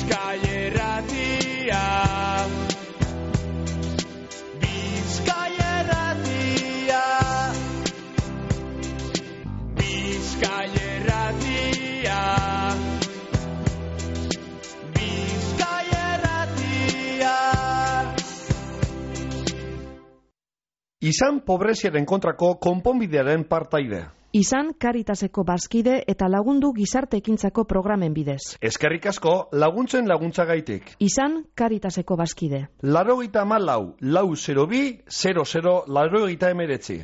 Izan pobreziaren kontrako konponbidearen partaide. Izan Caritaseko bazkide eta lagundu gizarte ekintzako programen bidez. Eskerrik asko laguntzen laguntzagaitik. Izan Caritaseko bazkide. 94-402-00-89.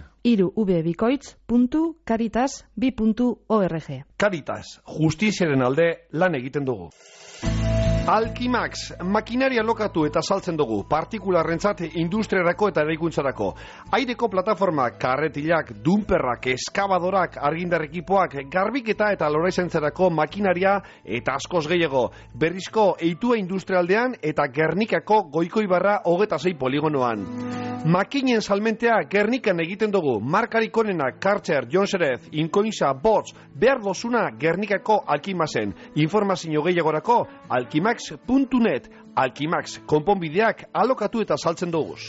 irubikoitz.caritas2.org. Caritas, justiziaren alde lan egiten dugu. Alkimax, makinaria lokatu eta saltzen dugu, partikularrentzat industriarako eta eraikuntzarako. Aireko plataformak, karretilak, dumperrak, eskabadorak, argindar ekipoak, garbiketa eta loraizentzarako makinaria eta askoz gehiago. Berrizko eitua industrialdean eta Gernikako Goikoibarra 26 poligonoan. Makinen salmentea Gernikan egiten dugu, markarik onenak Kartzer, Jonserez, Inkoinza, Bots, behar dozuna Gernikako Alkimaxen. Informazio gehiagorako alkimax.net. Alkimax, konponbideak alokatu eta saltzen duguz.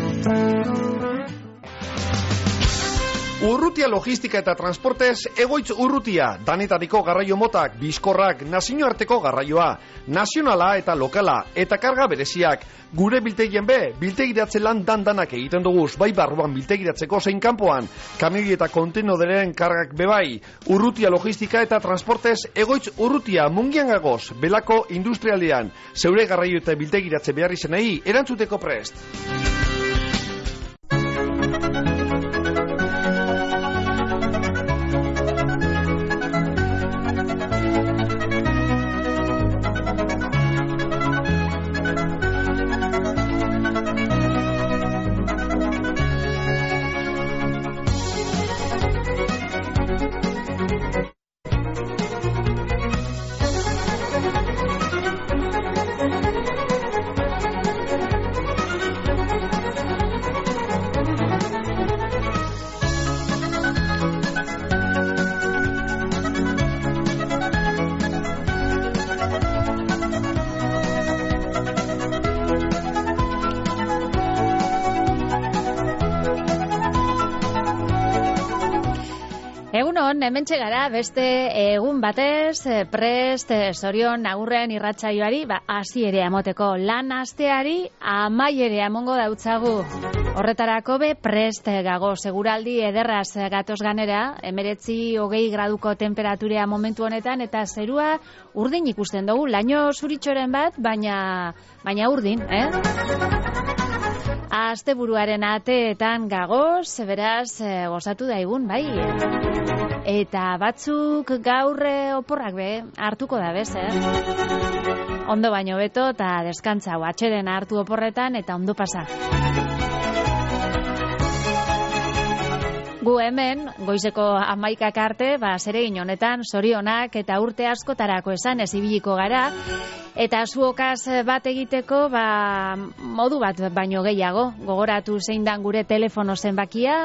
Urrutia logistika eta transportez, Egoitz Urrutia, danetadiko garraio motak, bizkorrak, nazioarteko garraioa, nazionala eta lokala, eta karga bereziak. Gure biltegien biltegiratze lan danak egiten duguz, bai barruan biltegiratzeko zein kanpoan, kamioi eta kontenoderen kargak bebai. Urrutia logistika eta transportez, Egoitz Urrutia, Mungian gagoz, Belako industrialdean, zeure garraio eta biltegiratze behar izenei, erantzuteko prest. Hementxe gara, beste egun batez, prest, zorion, agurren irratsaioari, hasiera emoteko lan asteari, amaiera emongo dautzagu. Horretarako prest gago, seguraldi ederraz gatoz ganera, 19-20 graduko temperaturea momentu honetan, eta zerua urdin ikusten dugu, laino zuritxoren bat, baina urdin, Asteburuaren ateetan gagoz, beraz, gozatu daigun, bai. Eta batzuk gaur oporrak hartuko da bez, Ondo baino beto eta deskantza, atxeden hartu oporretan eta ondo pasa. Gu hemen, goizeko 11 arte, zeregin honetan, zorionak eta urte askotarako esan ez ibiliko gara, eta zuokaz bat egiteko, modu bat baino gehiago. Gogoratu zein dan gure telefono zenbakia,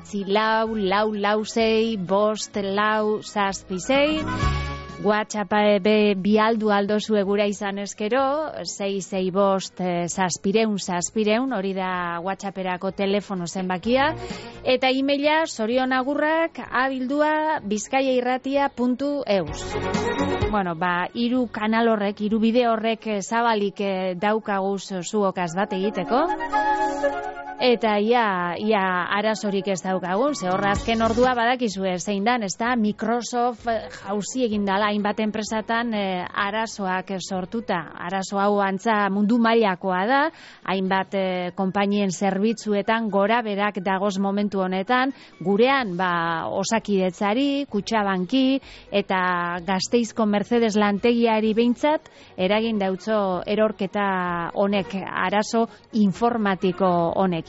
94465 WhatsApp bialdu aldozu egura izan eskero, 665 hori da WhatsApperako telefono zenbakia, eta emaila sorionagurrak@bizkaiairratia.eus. Bueno, hiru kanal horrek, hiru bide horrek zabalik daukaguz zuokaz bat egiteko. Eta ia arazorik ez daukagun, ze horra azken ordua badakizue zein dan, ez da, Microsoft jauzi egin dala hainbat enpresatan arazoak sortuta. Arazo hau antza mundu mailakoa da, hainbat konpainien zerbitzuetan gora berak dagoz momentu honetan, gurean Osakidetzari, Kutxabanki eta Gasteizko Mercedes lantegiari behintzat eragin dautzo erorketa honek, arazo informatiko honek.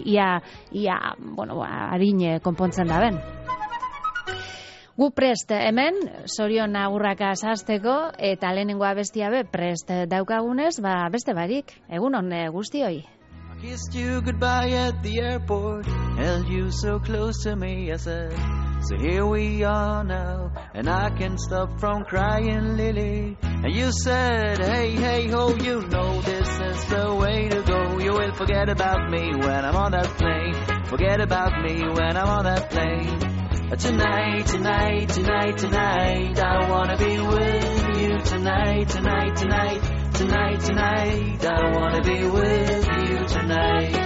Adin konpontzen da ben. Gu prest hemen, zorion agurraka zazteko, eta lehenengo abestia prest daukagunez, beste barik, egunon guztioi. Kissed you goodbye at the airport, held you so close to me, I said, So here we are now, and I can't stop from crying, Lily. And you said, hey, hey, ho, you know this is the way to go. You will forget about me when I'm on that plane. Forget about me when I'm on that plane. Tonight, tonight, tonight, tonight, I wanna be with you. Tonight, tonight, tonight, tonight, tonight, I wanna be with you tonight.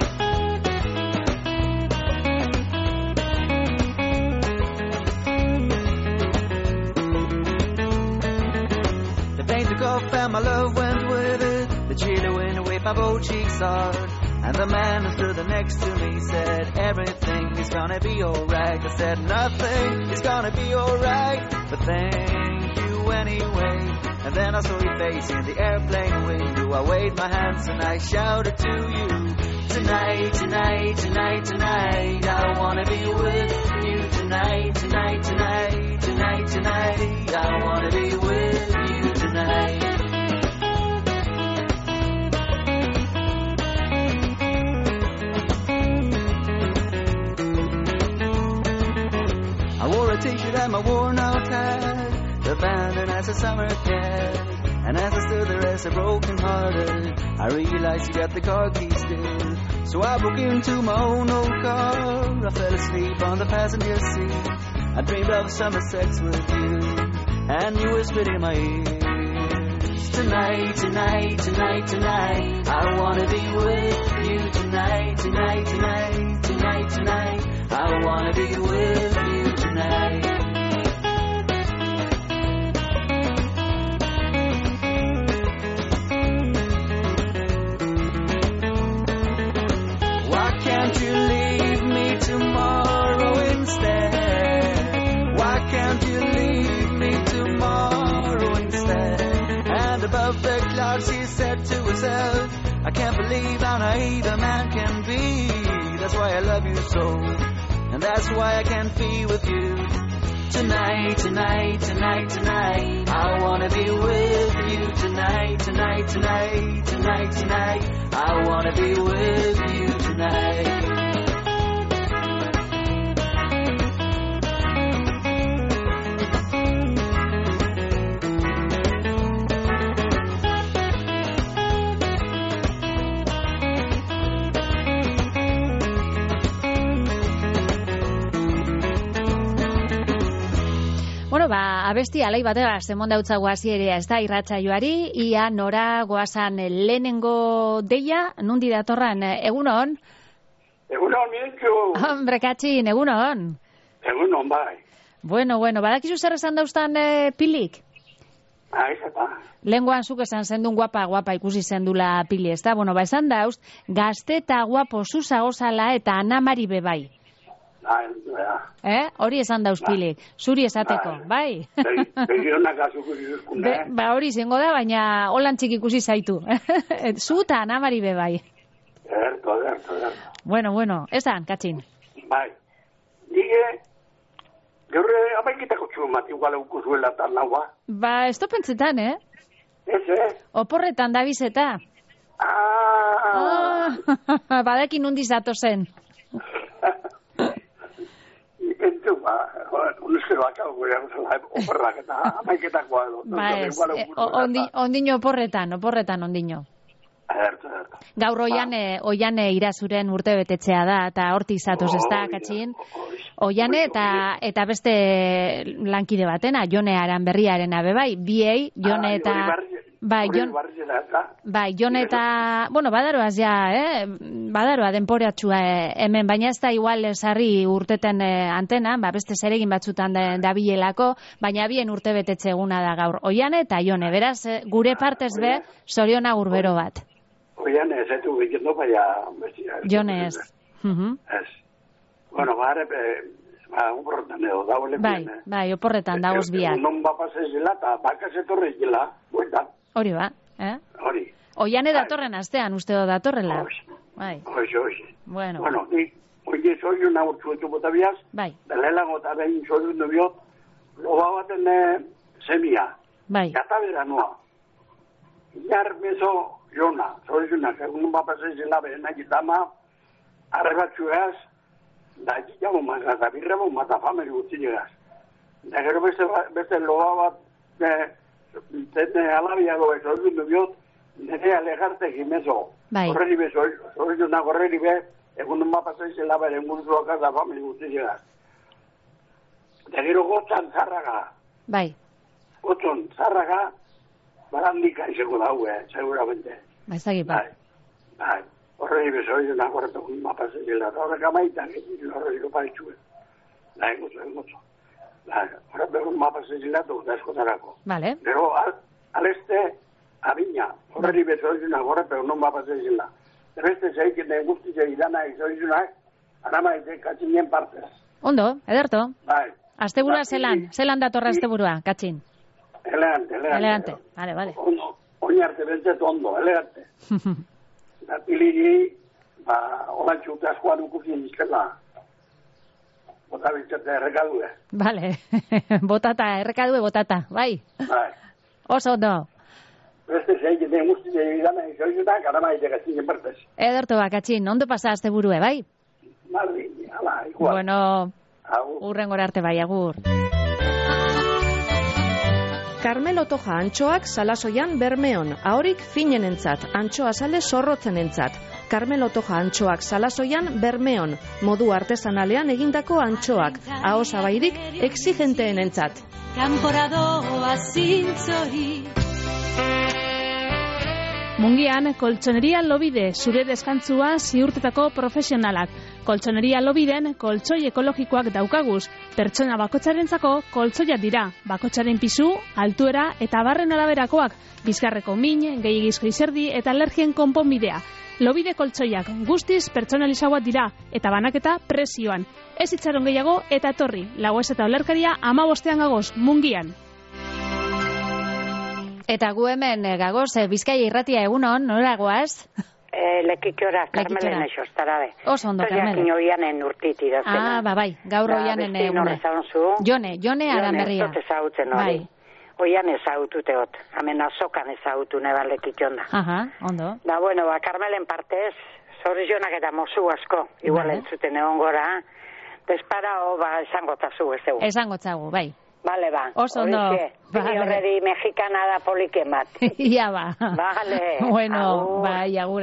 Off and my love went with it. The chilly wind waved my both cheeks hard. And the man who stood next to me said, everything is gonna be alright. I said, nothing is gonna be alright, but thank you anyway. And then I saw your face in the airplane window. I waved my hands and I shouted to you, tonight, tonight, tonight, tonight, I wanna be with you. Tonight, tonight, tonight, tonight, tonight, I wanna be with you tonight. I wore a t-shirt and my worn-out hat, abandoned as a summer cat. And as I stood there as a broken-hearted, I realized you got the car keys still. So I broke into my own old car. I fell asleep on the passenger seat. I dreamed of summer sex with you, and you whispered in my ear, tonight, tonight, tonight, tonight, I wanna be with you. Tonight, tonight, tonight, tonight, tonight, I wanna be with you tonight. Why can't you leave me tomorrow instead? Why can't you leave me tomorrow instead? And above the clouds she said to herself, I can't believe how naive a man can be. That's why I love you so, and that's why I can't be with you. Tonight, tonight, tonight, tonight, I wanna be with you. Tonight, tonight, tonight, tonight, tonight, I wanna be with you tonight. Bueno, abesti alai batera zemon dautzagu hasierea, ez da, irratsaioari, ia nora goazan lehenengo deia, nundi datorran, egunon? Egunon, Mirentxu. Hombre, katxin, egunon? Egunon, bai. Bueno, badakizu zer esan dauztan pilik? Ez eta. Lenguan zuk esan zendun guapa ikusi zendula pili, ez da? Bueno, esan dauz, gazte eta guapo zuzagozala eta anamari bebai. Hori esan dauz pilik, zuri esateko, bai? Begionak azuko zizkune. Hori zengo da, baina holan txik ikusi zaitu. Zu eta anamari bebai. Erto. Bueno, esan, katxin. Bai, dige, gaurre amaikitako txumat, igual eukuzuela eta naua. Ez topentzetan, Ez, Oporretan da bizeta. Badakin nundiz datozen. Entu, unizkeroak oporrak eta amaiketakoa edo. Ondino oporretan ondino. Erto. Gaur oiane irazuren urte betetzea da, eta hortik zatoz ez da, katxin. Oiane eta beste lankide batena, Jone Aranberriaren abebai, biei, Jone eta... Jone eta... Bueno, badaroaz badaroa denporatxua hemen, baina ez da igual sarri urteten antena, beste zeregin batzutan dabilelako, baina bien urte betetze eguna da gaur. Oiane eta Jone, beraz, gure partez be, zoriona gurbero bat. Oiane, ez etu egiten baina... Jone ez. Ez. Bueno, oporretan edo, dagoele bien. Bai, oporretan dagoz biak. Non bapasezela eta bakasetorre egela, bueltan. Hori ba, Hori. Oiane datorren astean, usteo datorrela. Hoxe. Bueno, oie soiu nagurtzuetu botabiaz, belelago eta behin soiu nubio, loba baten semia. Gatabera noa. Inar meso jona, soiunak, egun bapasezela behena gitama, arrebatxuaz, da jamu mata, da birremo mata famili gutzi llegaz. Da gero beste loa bat, zene alabiago ez hori dubiot, nire alegarte gimezo. Bai. Horreri bez, horreri be, egun nun mapasai zela bere munduak da famili gutzi llegaz. Da gero gotzan zarraga. Bai. Gotzon zarraga, barandika izango daue, seguramente. Bai, zagipa. Bai. Horreri bez, hori duna gorretu mapasai zela. Horrek amaitan, horreri loparitxue. Da, engotzo. Horrek begun mapasai zela dut eskotarako. Vale. Gero, aleste, abina. Horreri bez, hori duna gorretu non mapasai zela. Beste zeiken guztize idana izoizunak, aramaite katxinen partez. Ondo, ederto. Bai. Asteburua zelan datorra asteburua, Katxin? Elegante. Vale. Oin arte bentzet ondo, elegante. Datiligi, orantxu askoan ukuzien izkela. Bota biltzete errekadue. Vale, errekadue botata, bai. Bai. Oso ondo. Beste zeiken guztize idana izoizunak, aramaite katxinen partez. Ederto Katxin, ondo pasa asteburue, bai? Marri, ala, igual. Bueno, urrengora arte bai, agur. Carmelo Toja antxoak Salasoian Bermeon, ahorik finenentzat, antxoa sale zorrotzenentzat. Carmelo Toja antxoak Salasoian Bermeon, modu artesanalean egindako antxoak, ahosabairik exigenteenentzat. Kanporadoa zintzori. Mungian, koltsoneria Lobide, zure deskantzua ziurtetako profesionalak. Koltsoneria Lobiden, koltsoi ekologikoak daukaguz. Pertsona bakotxarentzako koltsoiak dira. Bakotxaren pisu, altuera eta barren araberakoak. Bizkarreko min, gehiagizko izerdi eta alergien konponbidea. Lobide koltsoiak guztiz pertsonalizauak dira eta banaketa prezioan. Ez itxaron gehiago eta etorri. Lagoez eta olerkaria 15 gagoz, Mungian. Eta gu hemen gagoz, Bizkaia irratia egunon, nora goaz? Lekitxora, Carmelen esostarabe. Oso ondo, Carmelen. Toiakin oianen urtiti dazena. Bai, gaur oianen egune. Jone Aranberria. Jone, ezagutzen hori. Oian ezagututeot, hemen azokan ezagutu neban lekitxona. Ondo. Da, bueno, Carmelen partez, zorizionak eta mozu asko, igual entzuten egon gora, despara esangotzazu ez dugu. Esangotzagu, bai. Vale, Oso ondo. Vale. Horredi mexikana da poliken bat. Ia ba. Vale. Bueno, bai, agur.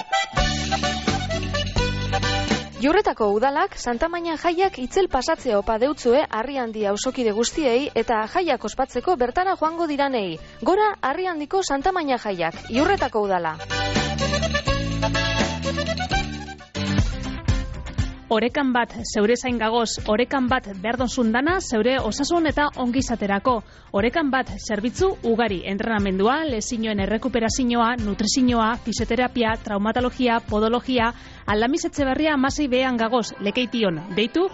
Jurretako udalak Santamaina jaiak itzel pasatzea opa deutzue Harriandi auzokide guztiei eta jaiak ospatzeko bertara joango diranei. Gora Harriandiko Santamaina jaiak, Jurretako udala. Orekan bat zeure zain gagoz, orekan bat berdonzun dana zeure osasun eta ongizaterako. Orekan bat zerbitzu ugari, entrenamendua, lezinoen errekuperazioa, nutrizioa, fisioterapia, traumatologia, podologia, Aldamiz Etxeberria 16 behan gagoz, lekeition, deitu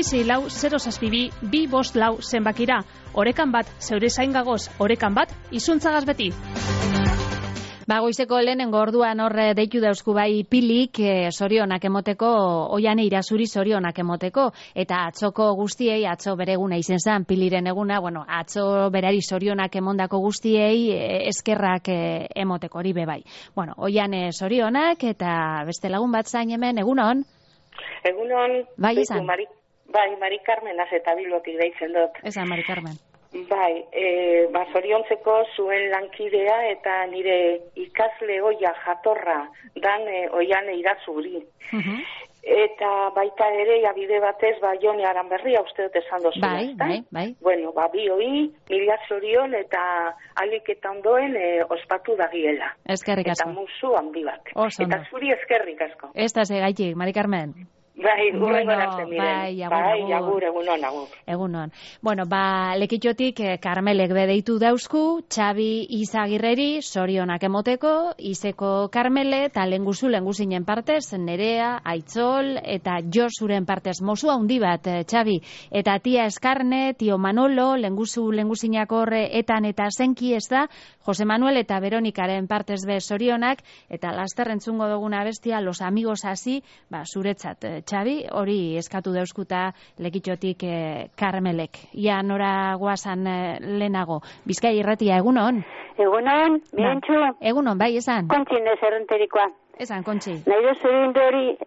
664-062-254 zenbakira. Orekan bat zeure zain gagoz, orekan bat izuntzagaz beti. Goizeko lehenengo orduan horre deitu dauzku bai pilik sorionak emoteko, oiane irasuri sorionak emoteko, eta atzoko guztiei, atzo bere eguna izen zen, piliren eguna, atzo berari sorionak emondako guztiei eskerrak emoteko hori bebai. Oiane sorionak eta beste lagun bat zain hemen, egunon? Egunon, bai, izan? Mari Carmen eta Bilbotik deitzen dut. Esan, Mari Carmen. Bai, zoriontzeko zuen lankidea eta nire ikasle oia jatorra dan oiane irazuri. Eta baita ere, bide batez, Jone Aranberria uste dut esan dozu. Bai. Bueno, bi hoi, mila zorion eta alik eta ondoen ospatu dagiela. Eskerrik asko. Eta musu handi bat. Eta zuri eskerrik asko. Ez da segaitik, Mari Carmen. Bai, urrengo arte miren. Agur, egunon. Egunon. Lekitxotik Karmelek bedeitu dauzku, Txabi Izagirreri sorionak emoteko, Izeko Karmele, eta lenguzinen partez, Nerea, Aitzol, eta Josuren partez, mozu handi bat, Txabi, eta tia Eskarne, tio Manolo, lenguzinak horre, etan eta zenki ez da, Jose Manuel eta Veronikaren partez be sorionak, eta laster entzungo duguna bestia, los amigos hasi, zuretzat, Txabi, hori eskatu dauzkuta lekitxotik Karmelek. Ia nora guazan lehenago. Bizkaia irratia, egunon? Egunon, bihentxu? Egunon, bai, esan? Kontxin ez errenterikoa. Esan, Kontxi. Nahi dozu hori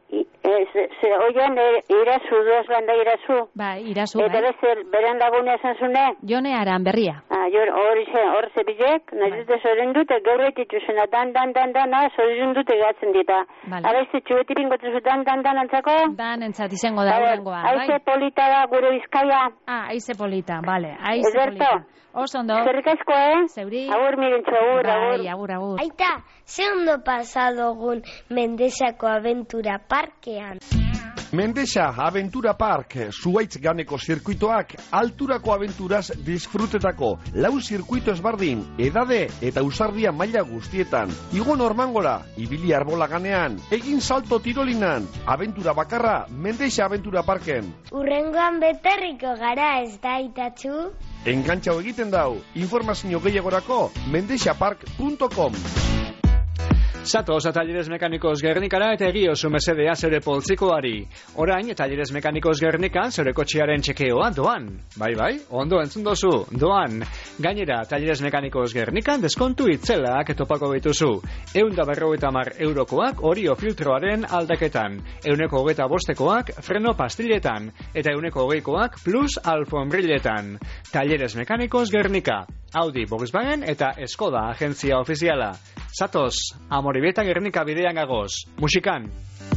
Oian, irazu, dos landa irazu. Bai, irazu, Eta beste, beran lagune esan zune? Jone Aran berria. Hor zebilek, nahi dute zoren dute, gaur etitu zena, dan, zoren dute gatzen dita. Abeste, txueti pingotu zu, dan, antzako? Dan, entzat izango da, horrengoa. Aize polita da, gure bizkaia. Aize polita, bale, aize polita. Oso ondo. Zerrik asko, Zeuri. Agur, mirentxo, agur. Bai, agur. Aita, ze ondo pasadogun Mendexako Aventura Parkean. Mendexa Aventura Park, Zuaitz ganeko zirkuitoak, alturako aventuraz disfrutetako, lau zirkuito ezbardin, edade eta usardia maila guztietan. Igo Normangora, ibili arbola ganean, egin salto tirolinan, aventura bakarra, Mendexa Aventura Parken. Urrengoan beterriko gara, ez da, Itatxu? Engantxau egiten dau, informazio gehiagorako, mendexapark.com. Zatoz, Talleres Mekanikos Gernikara eta egiozu mesedea zure poltsikoari. Orain, Talleres Mekanikos Gernikan zure kotxearen txekeoa doan. Bai, ondo entzun dozu, doan. Gainera, Talleres Mekanikos Gernikan deskontu itzelak topako bituzu. 150 eurokoak orio filtroaren aldaketan. 125koak freno pastiletan. Eta 120koak plus alfombriletan. Talleres Mekanikos Gernika. Audi, Volkswagen eta Skoda agentzia ofiziala. Zatoz, Amoribeta Gernika bidean gagoz. Musikan.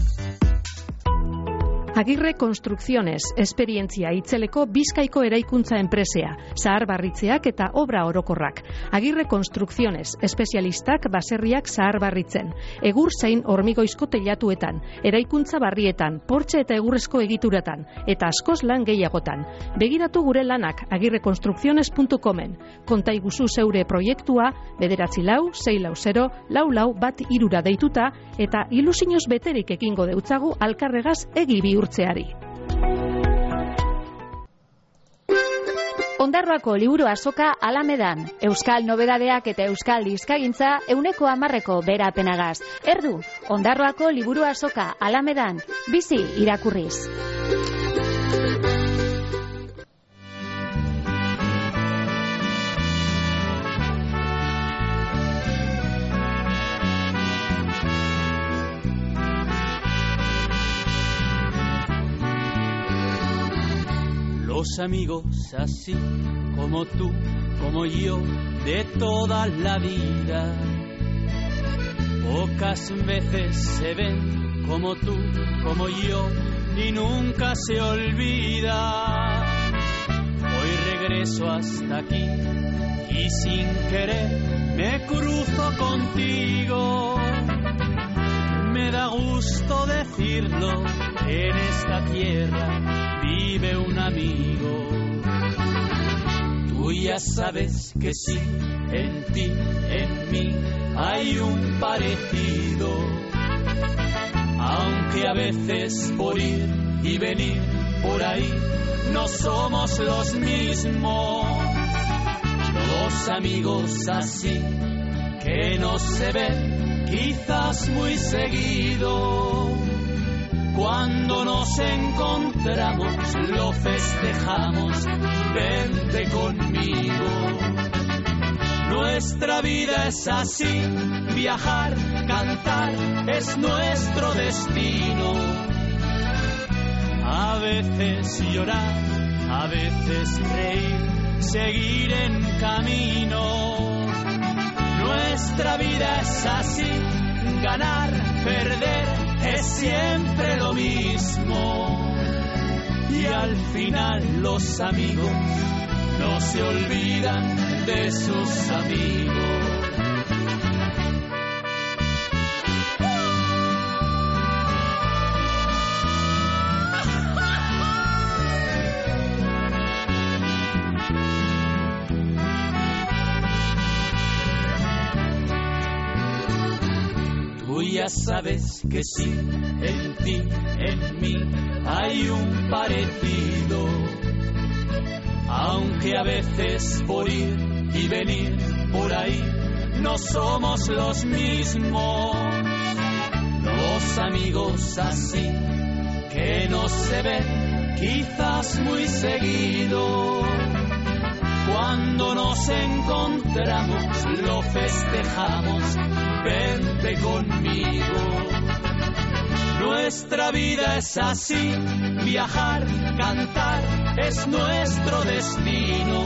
Agirre Konstrukziones, esperientzia itzeleko Bizkaiko eraikuntza enpresea, zaharbarritzeak eta obra orokorrak. Agirre Konstrukziones, espezialistak baserriak zaharbarritzen. Egur zein hormigoizko teilatuetan, eraikuntza barrietan, portxe eta egurrezko egituratan, eta askoz lan gehiagotan. Begiratu gure lanak agirrekonstrukziones.comen. Konta iguzu zeure proiektua, 946404413 deituta, eta ilusioz beterik ekingo deutzagu alkarregaz egi bihurtzeari. Ondarroako liburu azoka Alamedan. Euskal nobedadeak eta euskal dizkagintza 110% berapenagaz. Erdu, Ondarroako liburu azoka Alamedan. Bizi irakurriz. Los amigos así como tú, como yo, de toda la vida, pocas veces se ven como tú, como yo, y nunca se olvida. Hoy regreso hasta aquí y sin querer me cruzo contigo. Me da gusto decirlo, en esta tierra vive un amigo. Tú ya sabes que sí, en ti, en mí hay un parecido. Aunque a veces por ir y venir por ahí no somos los mismos. Dos amigos así que no se ven quizás muy seguido. Cuando nos encontramos lo festejamos, vente conmigo. Nuestra vida es así, viajar, cantar es nuestro destino. A veces llorar, a veces reír, seguir en camino. Nuestra vida es así, ganar, perder es siempre lo mismo. Y al final los amigos no se olvidan de sus amigos. Tú ya sabes que sí, en ti, en mí hay un parecido. Aunque a veces por ir y venir por ahí no somos los mismos. Dos amigos así que no se ven quizás muy seguido. Cuando nos encontramos lo festejamos, vente conmigo. nuestra vida es así, viajar, cantar, es nuestro destino.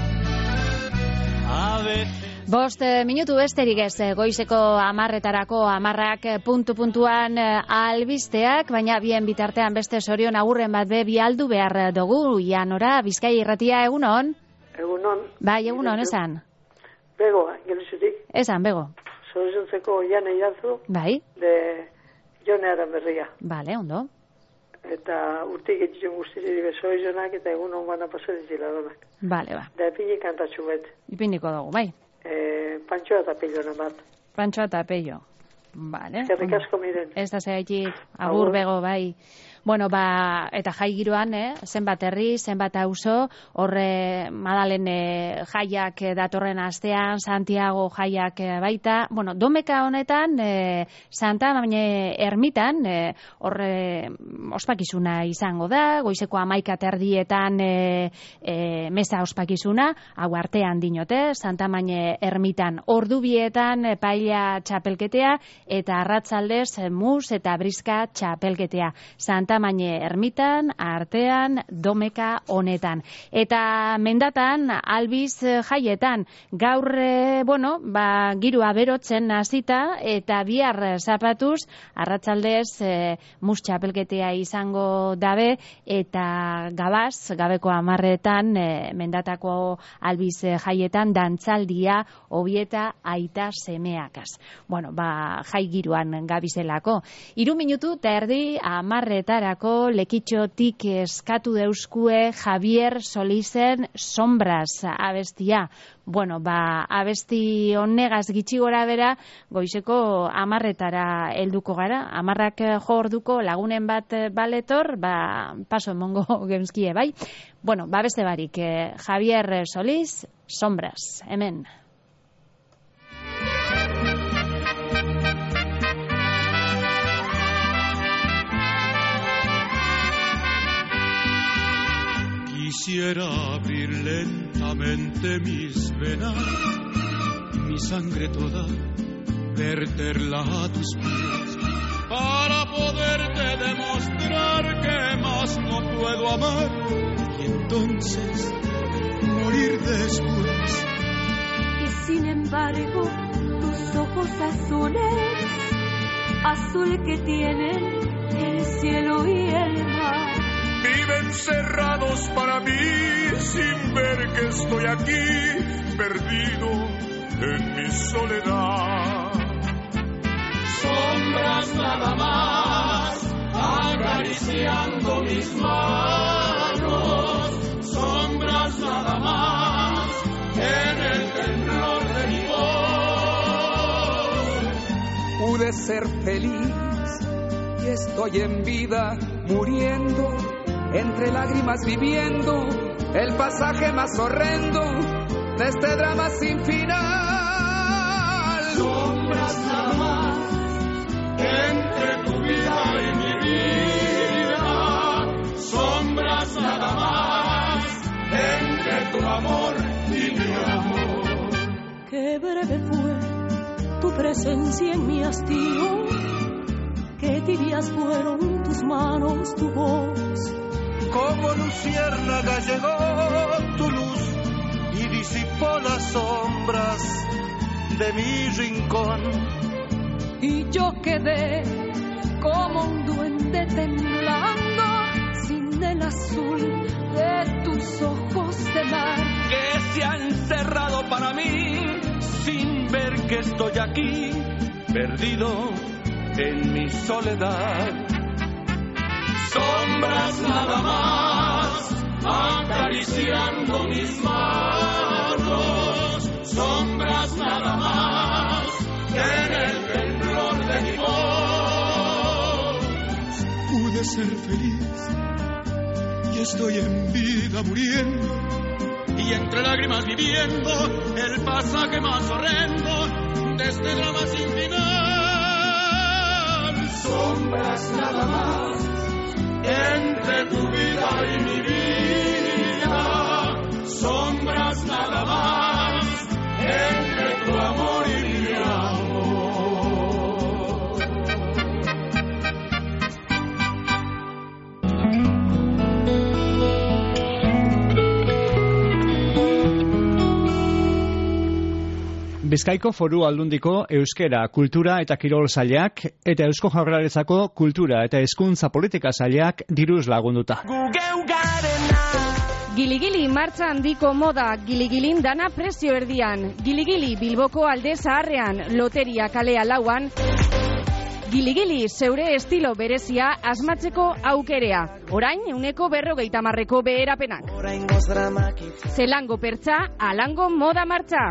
A veces... Bost minutu besterik ez, goizeko 10:00 10:00 puntuan albisteak, baina bien bitartean beste sorion agurren bat be bialdu behar dugu. Ianora, Bizkaia Irratia, egunon? Egunon. Bai, egunon, esan? Bego, gelizutik. Esan, bego. Zorizontzeko Jane Idazu. Bai. De Jone Aranberria. Bale, ondo. Eta urtik etxen guztiri bezoizonak eta egunon bana pasatzila donak. Bale, ba. Da epini kantatxu bet. Ipiniko dugu, bai. Pantxoa eta peilona bat. Pantxoa eta peilo. Vale. Zerrik asko miren. Ez da zehaitik, agur bego, bai. Bueno, ba, eta jai giroan, zenbat herri, zenbat auzo, horre Madalen jaiak datorren astean, Santiago jaiak baita. Bueno, domeka honetan, Santa Magne ermitan, horre ospakizuna izango da, goizeko 11:00 mesa ospakizuna, hau artean dinote, Santa Magne ermitan ordubietan paella txapelketea, eta arratzaldez mus eta briska txapelketea. Santa Magne ermitan, artean, domeka honetan. Eta mendatan, albiz jaietan, gaur, girua berotzen hasita eta bihar zapatuz, arratzaldez mus txapelketea izango dabe, eta gabeko 10:00 mendatako albiz jaietan, dantzaldia, obieta, aita semeakaz. Bueno, jai giroan gabizelako. 3 minutu eta erdi 10:00 lekitxotik eskatu deuskue Javier Solizen Sombras abestia. Bueno, abesti honegaz gitxi gora bera, goizeko 10:00 helduko gara. 10:00 jo orduko lagunen bat baletor, paso emongo geuskie, bai? Bueno, beste barik, Javier Soliz Sombras, hemen. Quisiera abrir lentamente mis venas, mi sangre toda, verterla a tus pies, para poderte demostrar que más no puedo amar, y entonces morir después. Y sin embargo, tus ojos azules, azul que tienen el cielo y el mar, viven cerrados para mí, sin ver que estoy aquí, perdido en mi soledad. Sombras nada más, acariciando mis manos. Sombras nada más, en el temblor de mi voz. Pude ser feliz y estoy en vida muriendo, entre lágrimas viviendo el pasaje más horrendo de este drama sin final. Sombras nada más, entre tu vida y mi vida. Sombras nada más, entre tu amor y mi amor. Qué breve fue tu presencia en mi hastío, qué tibias fueron tus manos, tu voz. Como luciérnaga llegó tu luz y disipó las sombras de mi rincón. Y yo quedé como un duende temblando, sin el azul de tus ojos de mar, que se han cerrado para mí, sin ver que estoy aquí, perdido en mi soledad. Sombras nada más, acariciando mis manos. Sombras nada más, en el temblor de mi voz. Pude ser feliz y estoy en vida muriendo, y entre lágrimas viviendo el pasaje más horrendo de este drama sin final. Sombras nada más, entre tu vida y mi vida. Sombras nada más, entre tu amor y mi amor. Bizkaiko Foru Aldundiko Euskera, Kultura eta Kirol Sailak eta Eusko Jaurlaritzako Kultura eta Hezkuntza Politika Sailak diruz lagunduta. Gili-gili martxa handiko moda, gili-gilin dana prezio erdian. Gili-gili Bilboko Alde Zaharrean, Loteria kalea lauan. Gili-gili zeure estilo berezia asmatzeko aukerea. Orain, 40% beherapenak. Zelango pertsa, alango moda martxa.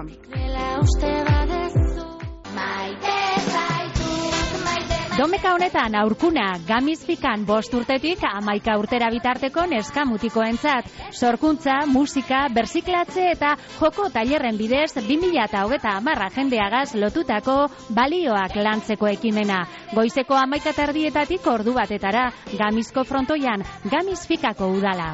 Domeka honetan aurkuna, Gamizfikan 5 urtetik 11 urtera bitarteko neska mutikoentzat. Sorkuntza, musika, berziklatze eta joko tailerren bidez 2030 jendeagaz lotutako balioak lantzeko ekimena. Goizeko 11:30 ordu batetara, Gamizko frontoian, Gamizfikako udala.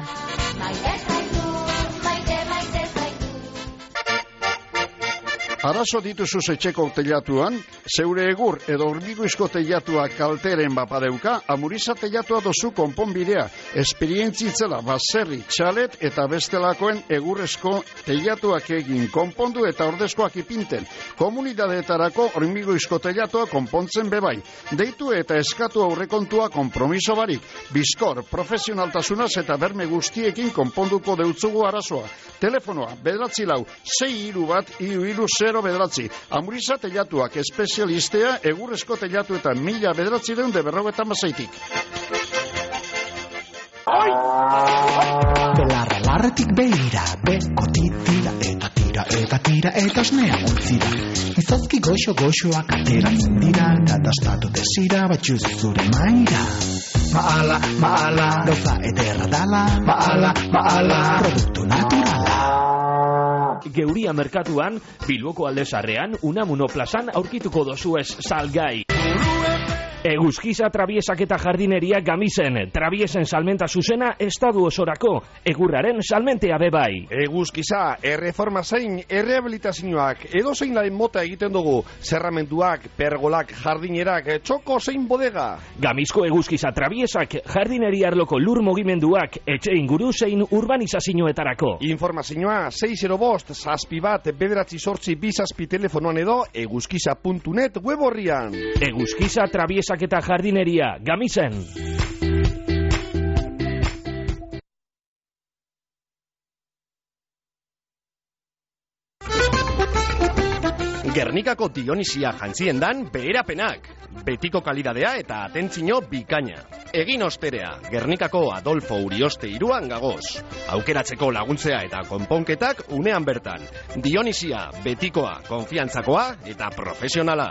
Arazo dituzu etxeko teilatuan, zeure egur edo hormigoizko teilatua kalteren bapadeuka, Amuriza teilatua dozu konponbidea, esperientzitzela baserri, txalet eta bestelakoen egurrezko teilatuak egin konpondu eta ordezkoak ipinten. Komunidadeetarako hormigoizko teilatua konpontzen bebai. Deitu eta eskatu aurrekontua konpromiso barik. Bizkor, profesionaltasunaz eta berme guztiekin konponduko deutzugu arazoa. Telefonoa, 9-6-3-1-3-0 Amuriza teilatuak espezialistea egurrezko teilatuetan 1956-tik. Belarra-larretik behira, bekotik tira eta osnea utzira. Izozki goxo-goxoak ateratzen dira, katastatu desira batxuz zure maira. Maala, gauza ederra dala, maala, produktu naturala. Geuria merkatuan, Bilboko Alde Zaharrean, Unamuno plazan aurkituko dozuez salgai. Eguzkiza trabiesak eta jardineria Gamizen. Trabiesen salmenta zuzena estadu osorako. Egurraren salmentea bebai. Eguzkiza, erreforma zein, errehabilitazioak, edo zein lain mota egiten dugu. Zerramenduak, pergolak, jardinerak, txoko zein bodega. Gamizko eguzkiza trabiesak, jardineria arloko lur mugimenduak, etxe inguru zein urbanizazioetarako. Informazioa 605-61-9-8 telefonoan edo eguzkiza.net web horrian. Eguzkiza trabiesak eta jardineria, Gamizen. Gernikako Dionisia jantzien dan beherapenak. Betiko kalidadea eta atentzino bikaina. Egin osterea, Gernikako Adolfo Urioste 3 gagoz. Aukeratzeko laguntzea eta konponketak unean bertan. Dionisia, betikoa, konfiantzakoa eta profesionala.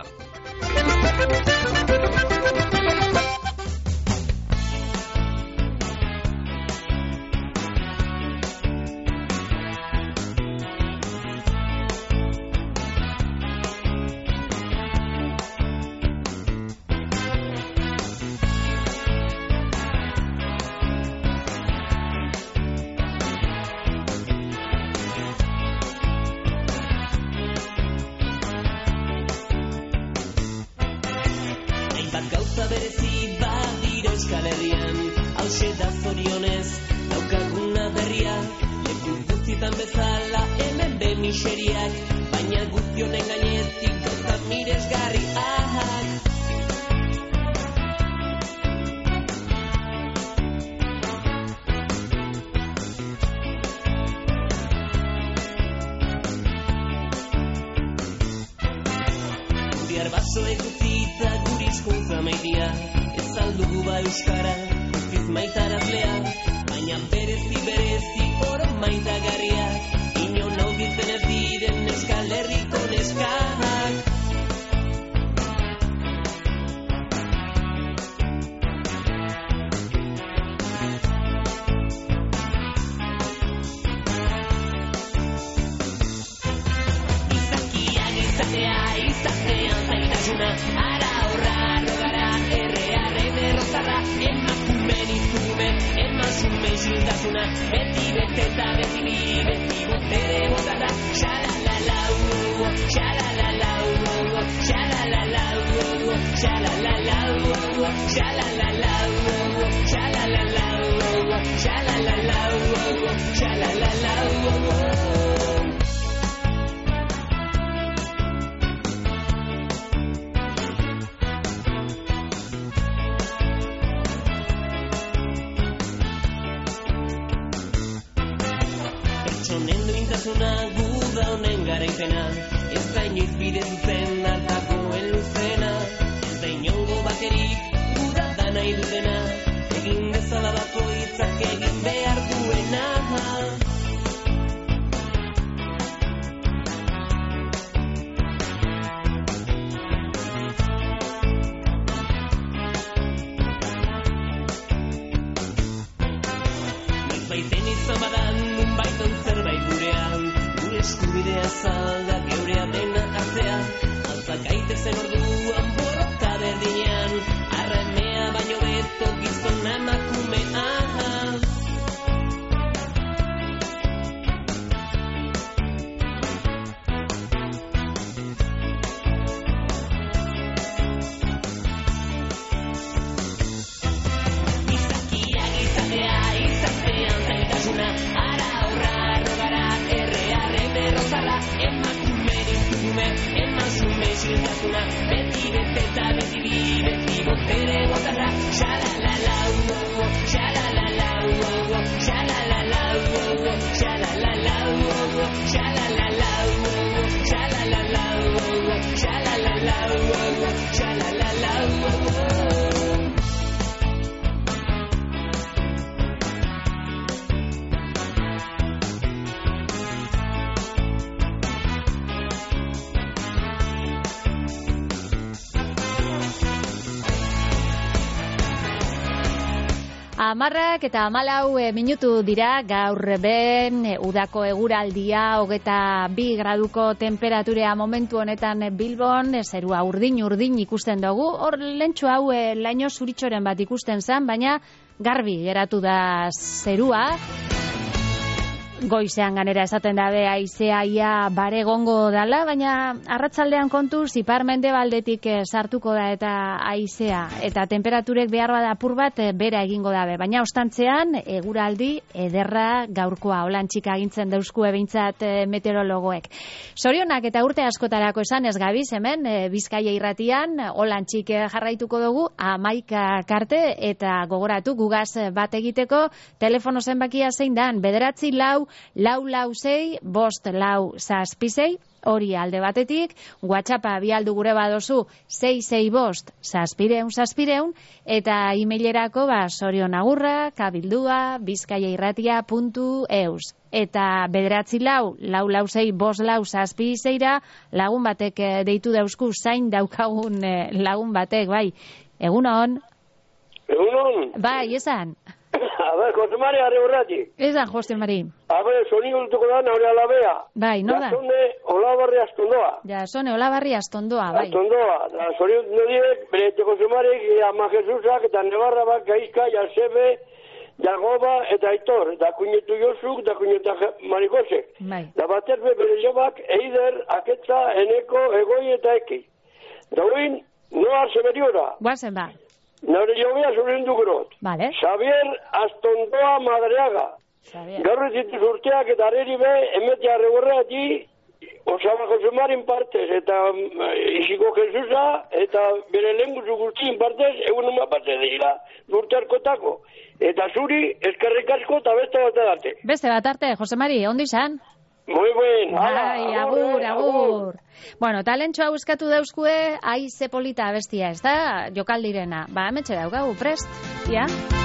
Gaitasuna guda honen garaipena, ez da inoiz bide zuzen altakoen luzena, ez da inongo baterik guda da nahi dutena, egin dezala bakoitzak egin behar duena. Baiten izan badan, baiton zerbait gurean, gure eskubidea zalda geurea dena artea, altzak aitezen orduan borroka berdinean, arraemea baino beto gizon emakumea. Beti beteta, beti bi, beti botere botarra. Sha-la-la-la, oh-oh, sha-la-la-la, oh-oh, sha-la-la-la, oh-oh, sha-la-la-la, oh-oh, sha-la-la-la, oh-oh, sha-la-la-la, oh-oh, sha-la-la-la, oh-oh, sha-la-la-la, oh-oh. Amarrak eta 14 minutu dira gaur ben udako eguraldia 22 graduko temperatura momentu honetan Bilbon, zerua urdin ikusten dugu. Hor lentsu hau laino zuritxoren bat ikusten zen, baina garbi geratu da zerua. Goizean ganera esaten dabe haizea ia bare gongo dala, baina arratsaldean kontuz ipar-mendebaldetik sartuko da eta haizea, eta temperaturek behar bada apur bat bera egingo dabe, baina ostantzean eguraldi ederra gaurkoa olantxika agintzen dauzkue behintzat meteorologoek. Zorionak eta urte askotarako esan ez gabiz hemen Bizkaia irratian olantxik jarraituko dugu 11 karte, eta gogoratu gugaz bat egiteko telefono zenbakia zein dan 9-4-6-5-4-6, hori alde batetik, WhatsAppa bialdu gure badozu 665-600-600, eta emailerako zorionagurra, kabildua, bizkaiairratia.eus. Eta 9-4-6-5-4-6 lagun batek deitu dauzku, zain daukagun lagun batek, bai. Egunon? Egunon? Bai, esan. A ver, José Mari, arre horrati. Esan, José Mari. A ver, sonido dutuko da, naure alabea. Bai, no da? Jasone Olabarri Astondoa. Jasone Olabarri Astondoa, bai. Astondoa. Sonido nodiek, berete José Mari, ama Jesusak, eta Nebarra bak, Gaizka, Jasebe, Jagoba, eta Aitor, da kuñetu Josuk, da kuñetu Marikosek. Bai. Da baterbe bere jobak, Eider, Aketza, Eneko, Egoi eta Eki. Da huin, noa seberiora. Guazen ba. Naure jovea zurendu grot. Vale. Xavier Astondoa Madreaga. Gaur dituz urteak eta arreri be, emetea arregorreati, Osaba Jose Marin partez, eta Isiko Jesusa, eta bere lenguzu guztien partez, egun umapatze dira urtearkotako. Eta zuri, eskerrik asko eta beste bat edarte. Beste bat arte, Jose Mari, ondo izan? Muy buen. Ai, agur. Bueno, talentxo hau eskatu dauzkue, aize polita bestia, ez da, jokaldirena. Ba, hemetxe daukagu, prest, ja?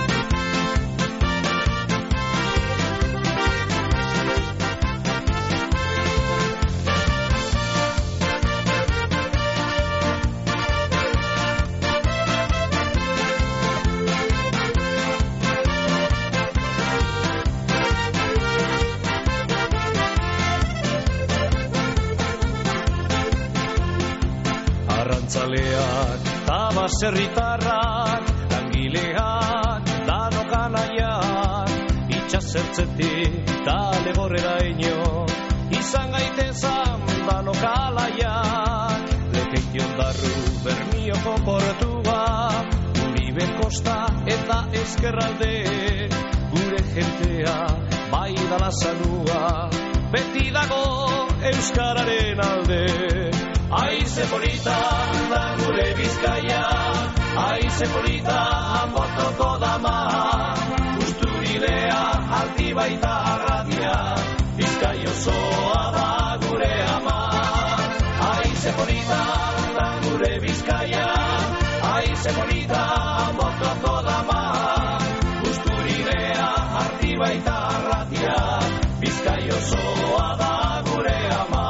Arrantzaleak, tabaserritarrak, langileak, danok anaiak, itxasertzetik, tale gorrera ino, izan gaitezan danok alaiak, lekeition darru Bermioko portua, Uribe Kosta eta Ezkerralde, gure jentea, bai dala zanua, beti dago Euskararen alde. Aize polita da gure Bizkaia, aize polita botoko dama, Usturidea alti baita arratia, Bizkaio osoa da gure ama. Aize bonita da gure Bizkaia, aize bonita motoko dama. Busturirea ardi baita arratia, Bizkai osoa da gure ama.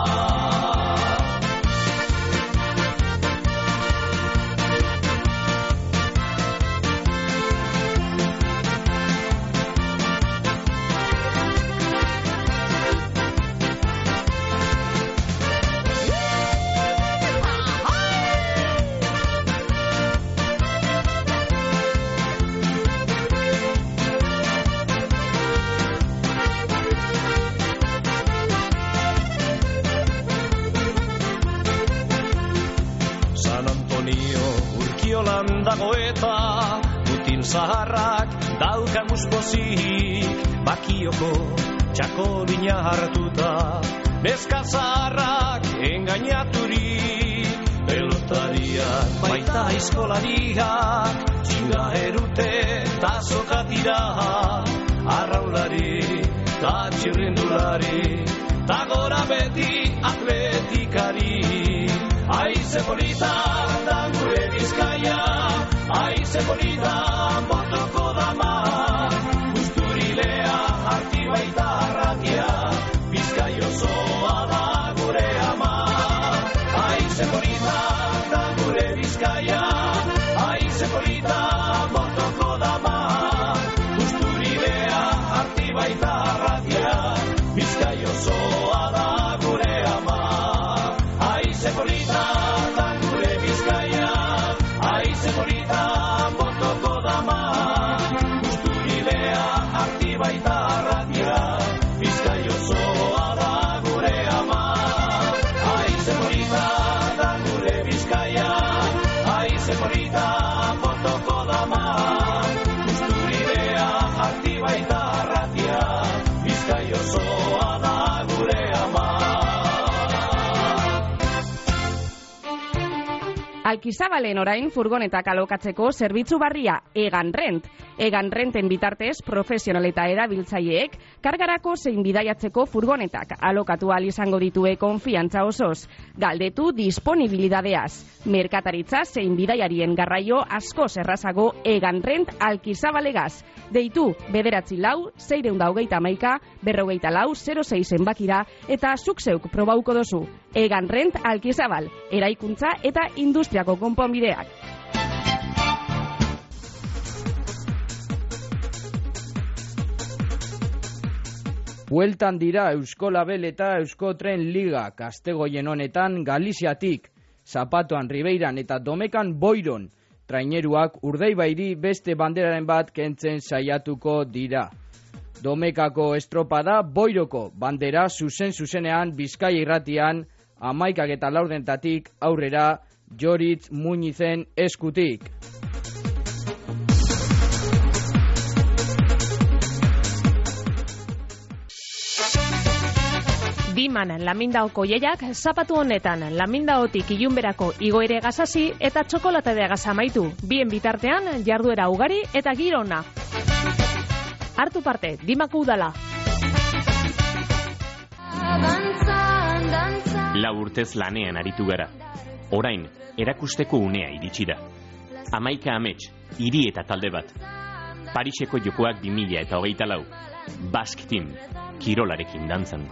Dago eta mutin zaharrak daukamuz pozik, bakioko txakolina hartuta, neska zaharrak engainaturik, pelotariak baita aizkolariak, txinga erute eta sokatira, arraulari eta txirrindulari, eta gora beti atletikari. Aize bonita da gure Bizkaia, aize bonita motoko dama. Busturilea arti baita arratia, Bizkai osoa da gure ama. Aize bonita da gure Bizkaia, aize bonita motoko dama. Busturilea arti baita arratia, Bizkai osoa da gure ama. Aize bonita da gure Bizkaia, aize bonita motoko dama. Busturilea arti baita arratia, Bizkai osoa da gure ama. Aize bonita da gure Bizkaia, aize bonita motoko dama. Busturilea arti baita arratia, Bizkai osoa da gure ama. Alkizabalen orain furgonetak alokatzeko zerbitzu barria Egan Rent. Egan Renten bitartez profesional eta erabiltzaileek kargarako zein bidaiatzeko furgonetak alokatu ahal izango ditue konfiantza osoz. Galdetu disponibilidadeaz. Merkataritza zein bidaiarien garraio asko errazago Egan Rent Alkizabalegaz. Deitu 944-621-44 zenbakira eta zuk zeuk probauko dozu. Egan Rent Alkizabal, eraikuntza eta industriako konponbideak. Bueltan dira Eusko Label eta Eusko Tren Liga, Kastegoien honetan Galiziatik, Zapatoan, Ribeiran eta Domekan Boiron, traineruak Urdaibairi beste banderaren bat kentzen saiatuko dira. Domekako estropada Boiroko bandera zuzenean Bizkaia irratian 11:04 aurrera Joritz Muñizen eskutik. Diman Lamindaoko jeiak zapatu honetan Lamindaotik Ilunberako igoere gazasi eta txokolatea gazamaitu. Bien bitartean jarduera ugari eta giro ona. Hartu parte, Dimako udala. Lau urtez lanean aritu gara. Orain, erakusteko unea iritsi da. 11 amets, hiri eta talde bat. Pariseko jokoak 2024. Basque Team, kirolarekin dantzan.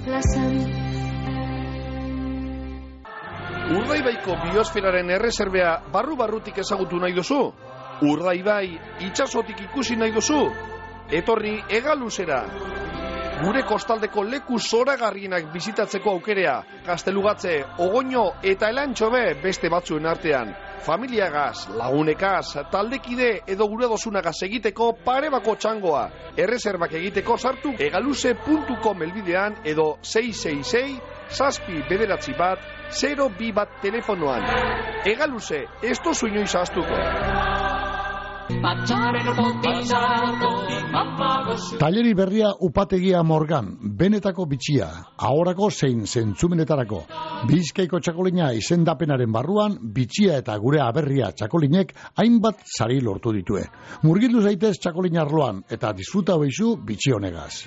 Urdaibaiko biosferaren erreserbea barru-barrutik ezagutu nahi duzu? Urdaibai itsasotik ikusi nahi duzu? Etorri Egaluzera. Gure kostaldeko leku zoragarrienak bizitatzeko aukerea, Gaztelugatze, Ogoño eta Elantxobe beste batzuen artean. Familiagaz, lagunekaz, taldekide edo gure dosunagaz egiteko parebako txangoa. Erreserbak egiteko sartu egaluze.com elbidean edo 666-791-02 telefonoan. Egaluze, ez dozu inoiz ahaztuko. Taileri berria upategia Morgan, benetako bitxia, ahorako zein zentzumenetarako. Bizkaiko txakolina izendapenaren barruan, bitxia eta gure aberria txakolinek hainbat sari lortu ditue. Murgildu zaitez txakolina arloan eta disfruta behizu bitxi honegaz.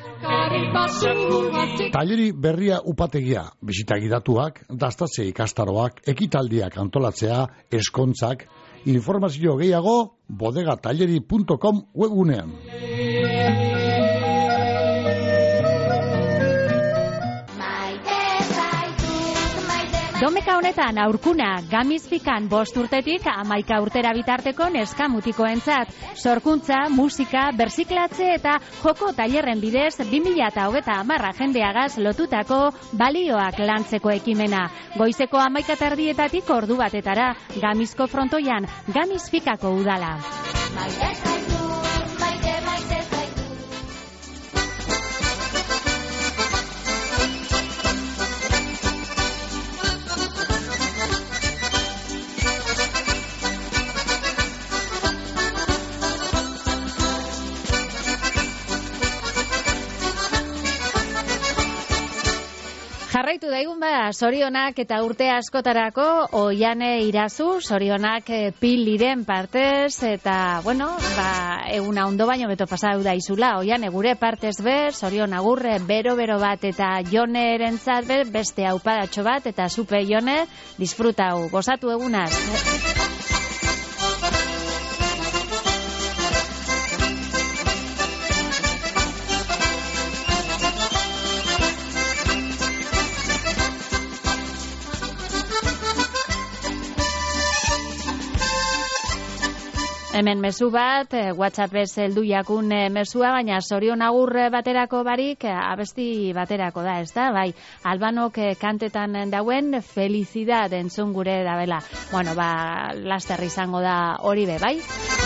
Taileri berria upategia, bisitagidatuak, dastatze ikastaroak, ekitaldiak antolatzea, eskontzak, informazio gehiago bodegataileri.com webgunean. Domeka honetan aurkuna, gamizpikan 5 urtetik 11 urtera bitarteko neskamutikoentzat. Sorkuntza, musika, berziklatze eta joko tailerren bidez 2030 agendeagaz lotutako balioak lantzeko ekimena. Goizeko 11:30 ordu batetara, Gamizko frontoian, Gamizpikako udala. Jarraitu daigun sorionak eta urte askotarako Oiane Irazu, sorionak Piliren partez eta, eguna ondo baino beto pasau daizula. Oiane gure partez sorion agurre bero-bero bat eta Jone erentzat beste aupadatxo bat eta zupe Jone, disfrutau, gozatu egunaz. Hemen mezu bat, WhatsAppez heldu jakun mezua, baina sorion agur baterako barik, abesti baterako da, ez da? Bai, Albanok kantetan dauen felicidad entzun gure dabela. Laster izango da hori be, bai?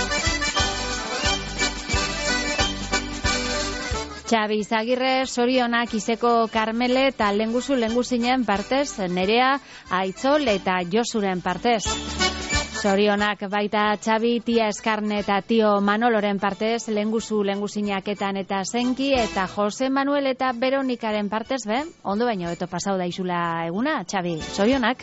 Xabi Izagirre, sorionak Izeko Karmele eta lenguzinen partez, Nerea, Aitzol eta Josuren partez. Sorionak baita Xabi, tia Eskarne eta tio Manoloren partez, lenguzinaketan eta Zenki, eta Jose Manuel eta Veronikaren partez, ondo baino beto pasau daizula eguna, Xabi, sorionak.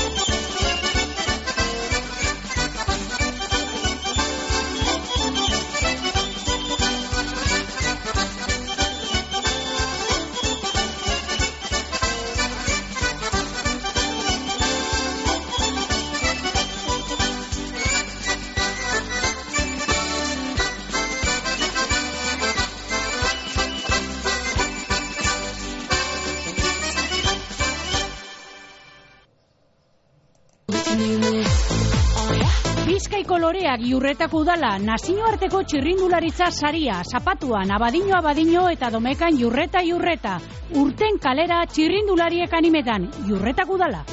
Bizkaiko Loreak Iurretako udala nazioarteko txirrindularitza saria, Zapatuan abadino eta Domekan Iurreta. Urten kalera txirrindulariek animetan, Iurretako udala.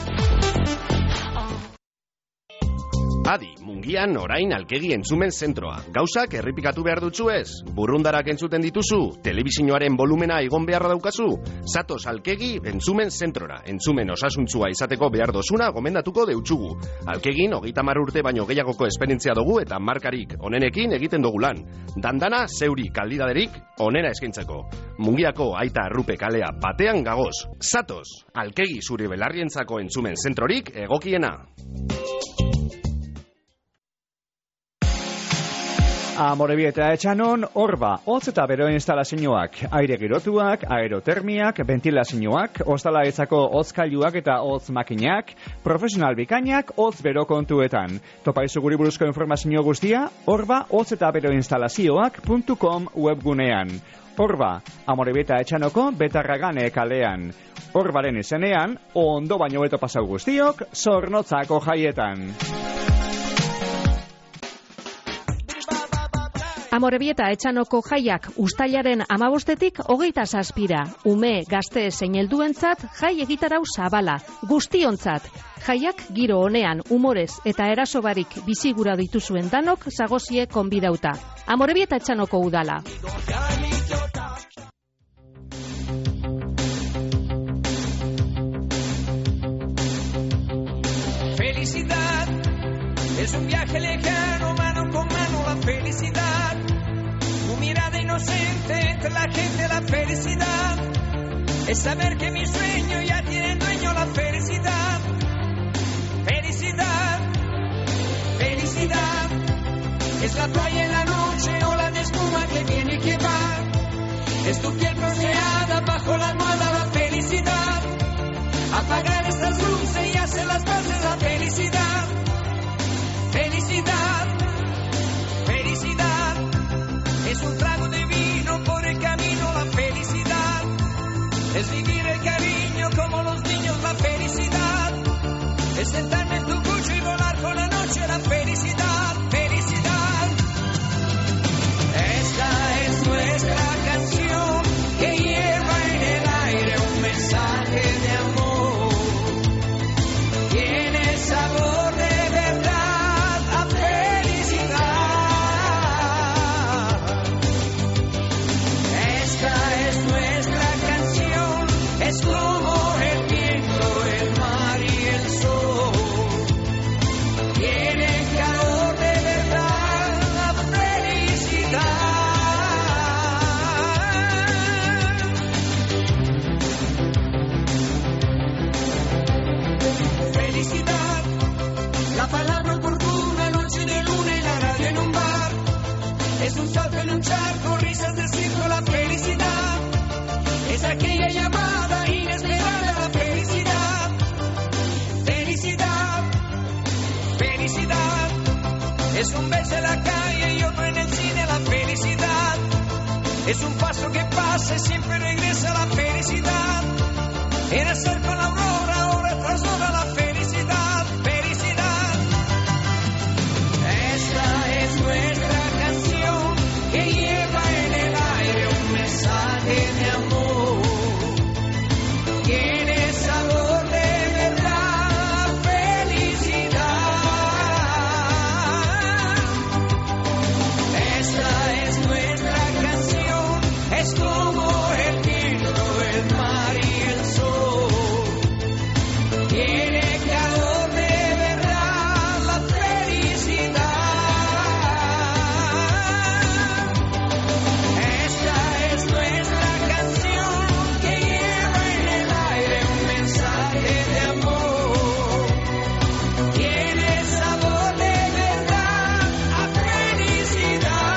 Adi, Mungian orain Alkegi entzumen zentroa. Gauzak errepikatu behar dutzu ez? Burrundarak entzuten dituzu? Telebizinoaren volumena igon beharra daukazu? Zatoz Alkegi entzumen zentrora. Entzumen osasuntzua izateko behar dozuna gomendatuko deutsugu. Alkegin 30 urte baino gehiagoko esperientzia dugu eta markarik onenekin egiten dugu lan. Dandana zeuri kalitaterik onena eskaintzeko. Mungiako Aita Arrupe kalea batean gagoz. Zatoz Alkegi zure belarrientzako entzumen zentrorik egokiena. Amorebieta Etxanon, Orba, hotz eta bero instalazioak, aire girotuak, aerotermiak, ventilazioak, ostalaritzako hotzkailuak eta hotz makinak, profesional bikainak, hotz bero kontuetan. Topaizu guri buruzko informazio guztia, Orba, hotz eta bero instalazioak.com webgunean. Orba, Amorebieta Etxanoko Betarragane kalean. Orbaren izenean, ondo baino beto pasau guztiok, Zornotzako jaietan. Amorebieta Etxanoko jaiak uztailaren 15-tik 27-ra. Ume, gazte zein helduentzat jai egitarau zabala, guztiontzat. Jaiak giro honean, umorez eta erasobarik bizigura dituzuen danok zagozie konbidauta. Amorebieta Etxanoko udala. Felicidad es un viaje lejano, mano con mano. camino la felicidad. Tu mirada inocente entre la gente la felicidad. Es saber que mi sueño ya tiene dueño la felicidad. Felicidad, felicidad. Es la playa en la noche, ola de espuma que viene y que va. Es tu piel bronceada bajo la almohada la felicidad. Apagar estas luces y hacer las paces la felicidad. Felicidad, felicidad. Es un trago de vino por el camino la felicidad. Es vivir el cariño como los niños la felicidad. Es sentarme en tu coche y volar por la noche la felicidad. Felicidad. Esta es nuestra canción que lleva en el aire un mensaje de amor. Tiene sabor de verdad a felicidad. Esta es nuestra canción, es como el viento, el mar y el sol. Tiene calor de verdad a felicidad. Felicidad, la palabra oportuna, noche de luna y la radio en un bar. Es un salto en un charco, risas de circo, la felicidad. Es aquella llamada inesperada, la felicidad. Felicidad, felicidad. Es un beso en la calle y otro en el cine, la felicidad. Es un paso que pasa y siempre regresa la felicidad. Era ser con la aurora, hora tras hora, la felicidad. Felicidad. Esta es nuestra canción que lleva en el aire un mensaje de amor. Tiene sabor de verdad, felicidad. Esta es nuestra canción, es como el viento, el mar y el sol. Tiene calor de verdad, la felicidad. Esta es nuestra canción que lleva en el aire un mensaje de amor. Tiene sabor de verdad a felicidad.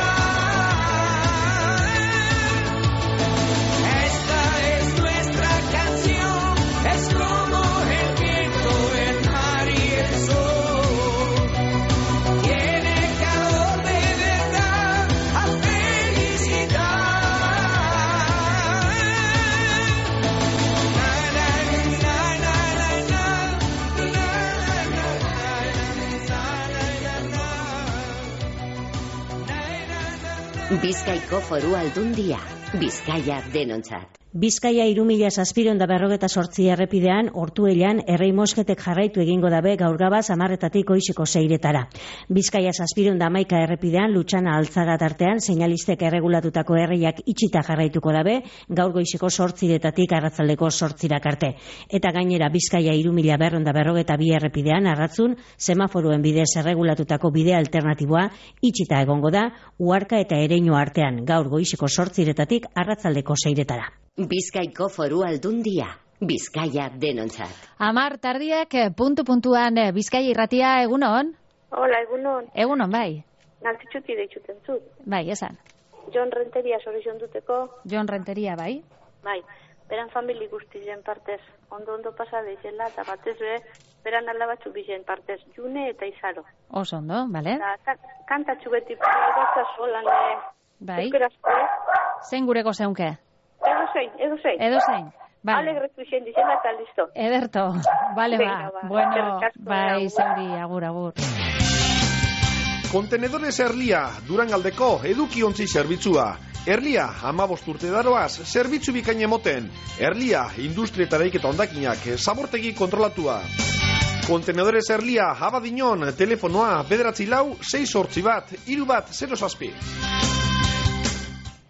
Esta es nuestra canción, es como el viento, el mar y el sol. Tiene calor de verdad a felicidad. Bizkaiko Foru Aldundia, Bizkaia denontzat. Bizkaia 3748 errepidean, Ortuellan, errei mosketek jarraitu egingo dabe gaur gabaz 10:00 goizeko 6:00. Bizkaia 711 errepidean, Lutxana Altzaga tartean, seinalistek erregulatutako erreiak itxita jarraituko dabe gaur goizeko 8:00 arratsaldeko 8:00 arte. Eta gainera Bizkaia 3242 errepidean, arratzun, semaforuen bidez erregulatutako bide alternatiboa itxita egongo da, Uharka eta Ereño artean gaur goizeko 8:00 arratsaldeko 6:00. Bizkaiko Foru Aldundia, Bizkaia denontzat. 10 tardiak puntuan Bizkaia irratia, egunon? Hola, egunon. Egunon, bai. Naltzitxuti deitzuten zut. Bai, esan. Jon Renteria sorizion duteko. Jon Renteria, bai. Bai, beran famili guztien partez. Ondo pasa deizela, eta batez beran alabatzu bizen partez. June eta Izaro. Oso ondo, bale. Kantatxu beti albatza solan. Bai. Zein gureko zeunke? Edozein. Vale. Alegretu izen dizela eta listo. Ederto. Vale, ba. Bueno, bai, zeuri, agur. Kontenedores Erlia, Durangaldeko edukiontzi zerbitzua. Erlia, 15 urte daroaz, zerbitzu bikain emoten. Erlia, industria eta eraiketa hondakinak, zabortegi kontrolatua. Kontenedores Erlia, Abadiñon, telefonoa, 9 4 6 8 1 3 1 0 7.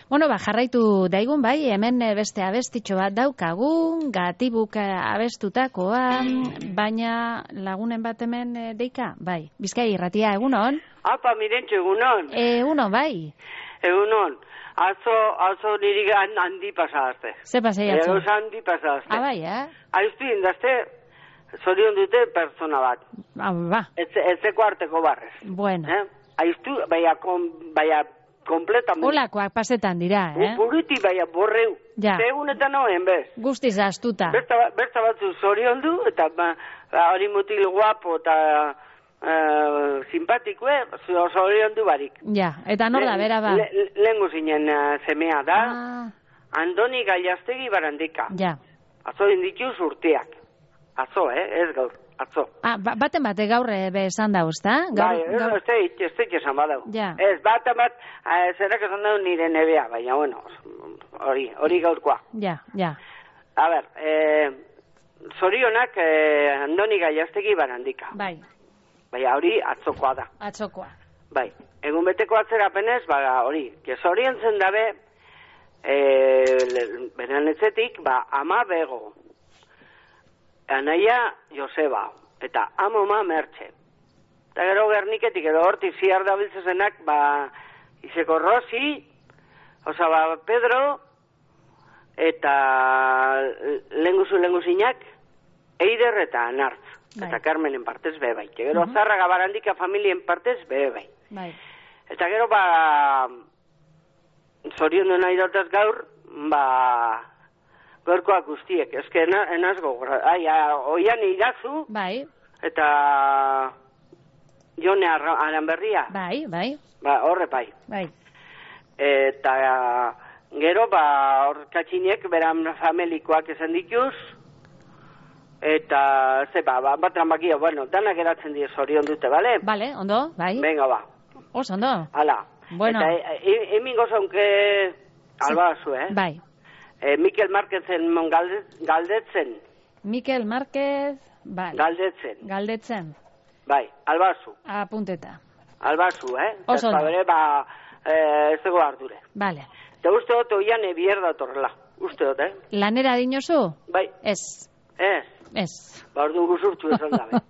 Bueno, jarraitu daigun bai, hemen beste abestitxo bat daukagu, Gatibuk abestutakoa, baina lagunen bat hemen deika, bai. Bizkai irratia, egunon? Apa, mirentxo, egunon. Egunon, bai. Egunon. Atzo niri handi pasazte. Ze pasei atzo? Egoz handi pasazte. Bai, Aiztu indazte, zorion dute persona bat. Ba. Etzeko arteko barrez. Bueno. Aiztu, baina kompletamente. Olakoak pasetan dira, Buruti, baina borreu. Ja. Segunetan noen, bez? Guztiz astuta. Berta batzu zorion du, eta hori mutil guapo eta simpatikoe, zorion du barik. Ja, eta nor da, bera ba? Lengu zinen zemea da, Andoni Gaiastegi Barandika. Ja. Atzo indituz urteak. Atzo, ez gaur. Atzo. Baten bate gaur esan dauz, da? Bai, ez teit esan badau. Ja. Ez, baten bat, zerak esan dauz nire nebea, baina, bueno, hori gaurkoa. Ja. A ber, zorionak Andoni Gaiastegi Barandika. Bai. Baina hori atzokoa da. Atzokoa. Bai, egun beteko atzerapenez, hori, kezorien zen dabe, beran etzetik, ama bego. Anaia Joseba, eta amoma Mertxe. Eta gero Gerniketik, edo hortik ziar dabiltzezenak, izeko Rosi, Pedro, eta lenguzinak, Eider eta Anartz. Eta Carmenen partez be bai. Gero Zarraga Barandika familien partez be bai. Eta gero zorion nahi dutaz gaur, gaurkoak guztiek, ezke enaz gogorra. Oian irazu, eta Jone Aranberria. Bai. Horre bai. Eta gero hor katxinek beran familikoak esan dituz, eta batran bakia, danak eratzen die zorion dute, bale? Bale, ondo, bai. Venga, Oso, ondo. Hala. Bueno. Eta hemin gozaunke albazu, Bai. Mikel Marquezen galdetzen. Mikel Marquez, bai. Galdetzen. Bai, albazu. Apunteta. Albazu, Oso ondo. Eta ez dago ardure. Bale. Eta uste dut oian ebier datorrela. Uste dut, Lanera dinozu? Bai. Ez. Orduan guzurtzu esan dabe.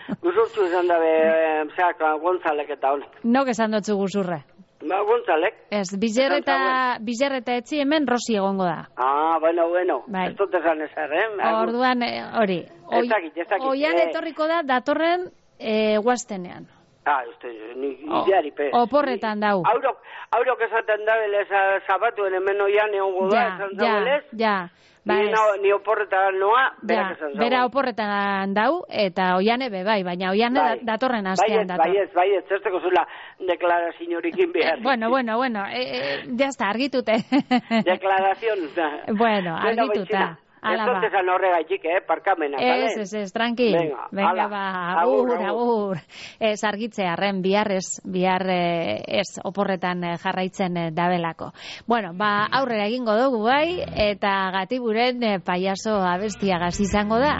Gonzalek eta honek. Nok esan dutzu guzurre? Gonzalek. Ez, bizerreta etzi hemen Rosi egongo da. Bueno. Ez dut esan ezer, Orduan, hori. Ez dakit. Oian etorriko da datorren guaztenean. Ideari, pe. Oporretan dau. Aurok esaten dabelez, zabatuen hemen oian egongo da, esan dabelez. Ja. Ni oporretan noa, berak esan zago. Bera oporretan dau, eta oiane bai, baina oiane datorren astean dator. Baiet, zerteko zula deklaraziñorikin behar. Bueno, jazta, argitute. Deklarazion. Bueno, argituta. Ez dut esan horregaitik, parkamenak, bale? Ez, tranqui. Venga, agur. Ez argitze arren bihar ez oporretan jarraitzen dabelako. Bueno, aurrera egingo dugu bai, eta Gatiburen paiazo abestiagaz izango da.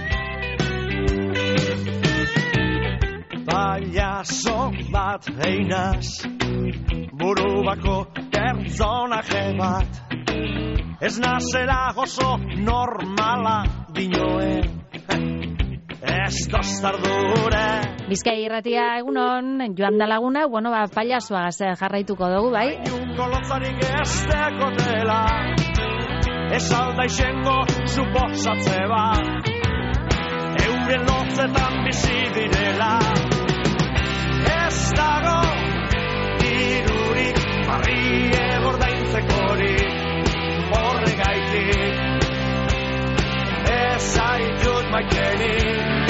Paiazo bat einaz, buru bako pertsonaje bat, ez nazela oso normala dinoen, ez dostardure. Bizkai irratia egunon, joan da laguna, paiazoagaz jarraituko dugu, bai? Inungo lotzarik ez dekotela, ez alda izengo suposatze bat, euren lotzetan bizi direla. Ez dago dirurik, barrie gordaintzekorik, horregaitik ez zaitut maitenik.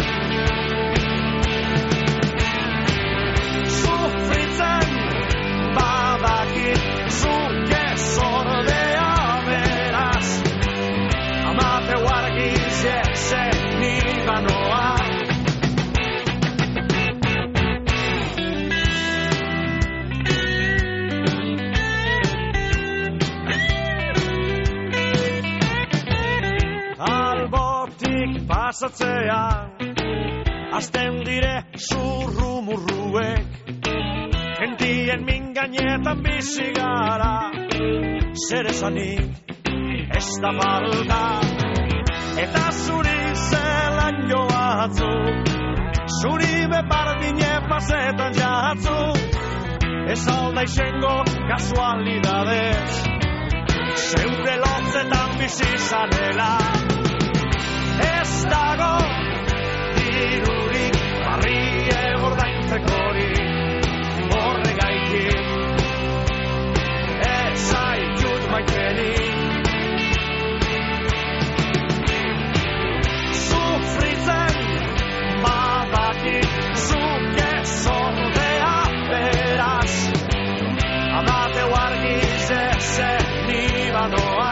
Sufritzen badakit zuke zordea beraz, amateu argiz niba noa. Pasatzean, azten dire zurru-murruek, Gentien min gainetan bizi gara, zer esanik ez da falta. Eta zuri zelan joatzu, zuri bepardine pasetan jatzu, ez alda izango kasualidadez, zeure lotzetan bizi zanela. Ez dago dirurik barrie ordaintzekorik, horregaitik ez zaitut maitenik. Sufritzen badakit zuke zordea beraz, amateu argiz ezen nibanoa.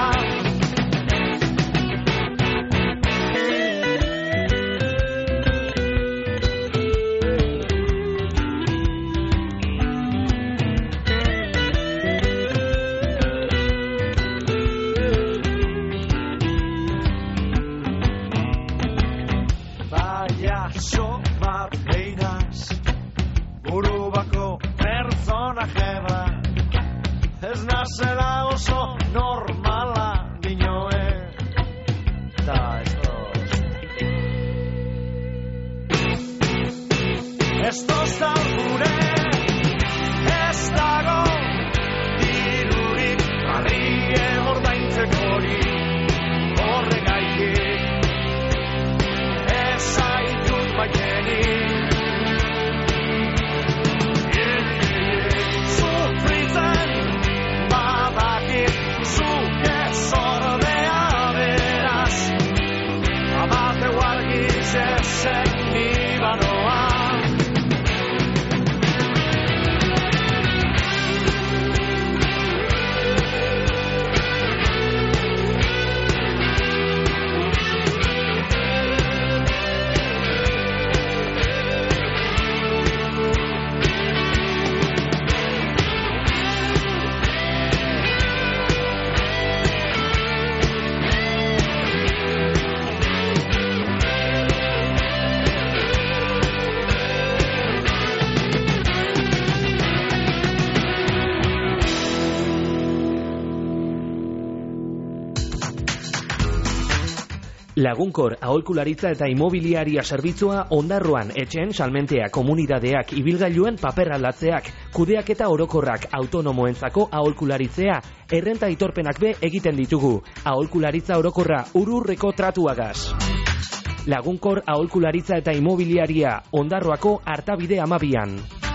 Zera oso normala dinoe, eta estos da gure, ez dago dirurik barrie ordaintzekorik, horregaitik ez zaitut maitenik. Lagunkor aholkularitza eta imobiliaria zerbitzua Ondarroan etxen, salmentea, komunidadeak, ibilgailuen paper aldatzeak, kudeaketa orokorrak, autonomoentzako aholkularitzea, errenta aitorpenak be egiten ditugu. Aholkularitza orokorra ururreko tratuagaz. Lagunkor aholkularitza eta imobiliaria Ondarroako Artabide 12an.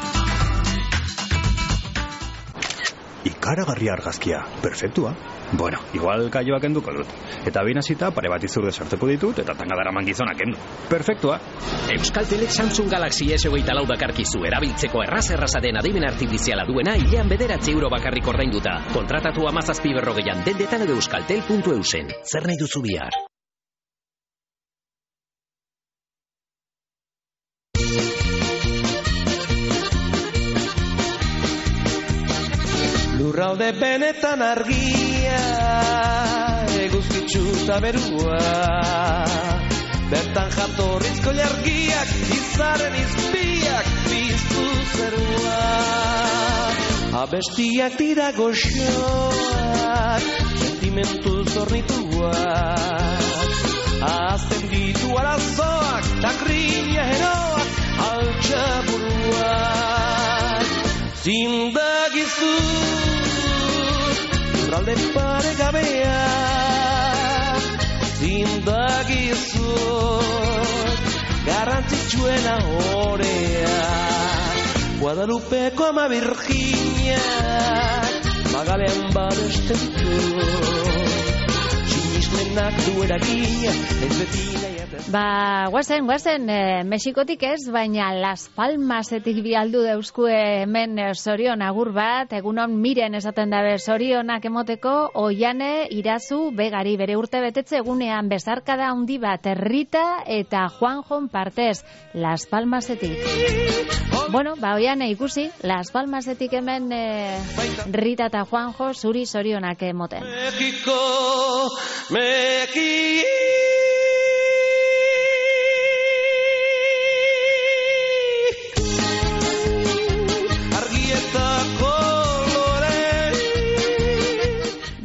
Ikaragarria argazkia, perfektua. Bueno, igual kaioak enduko dut. Eta binazita pare bat izurde sartuko ditut eta tangadara mangizonak endu. Perfektua. Euskaltelek Samsung Galaxy S24 dakarkizu erabiltzeko erraza den adimen artifiziala duena hilean 9 euro bakarrik ordainduta. Kontratatu 1740 dendetan edo euskaltel.eusen. Zer nahi duzu bihar? Lurralde benetan argia, eguzkitzu eta berua, bertan jatorrizko jargiak, izaren izpiak, piztu zerua. Abestiak dira goxoak, sentimentu zornituak, azten ditu arazoak, takrina heroak, altxaburuak. Zindagizu lurralde paregabea, zindagizu garrantzitsuena horea, Guadalupeko ama Virginiak magalean badesten ditu, sinismenak du eragina ez beti nahi. Guazen, Mexikotik ez, baina Las Palmasetik bialdu dauzkue hemen zorion agur bat, egunon miren esaten dabe zorionak emoteko, Oiane Irazu Begari bere urte betetze egunean bezarkada handi bat, Rita eta Juanjon partez, Las Palmasetik. Bueno, Oiane ikusi, Las Palmasetik hemen Rita eta Juanjo zuri zorionak emoten.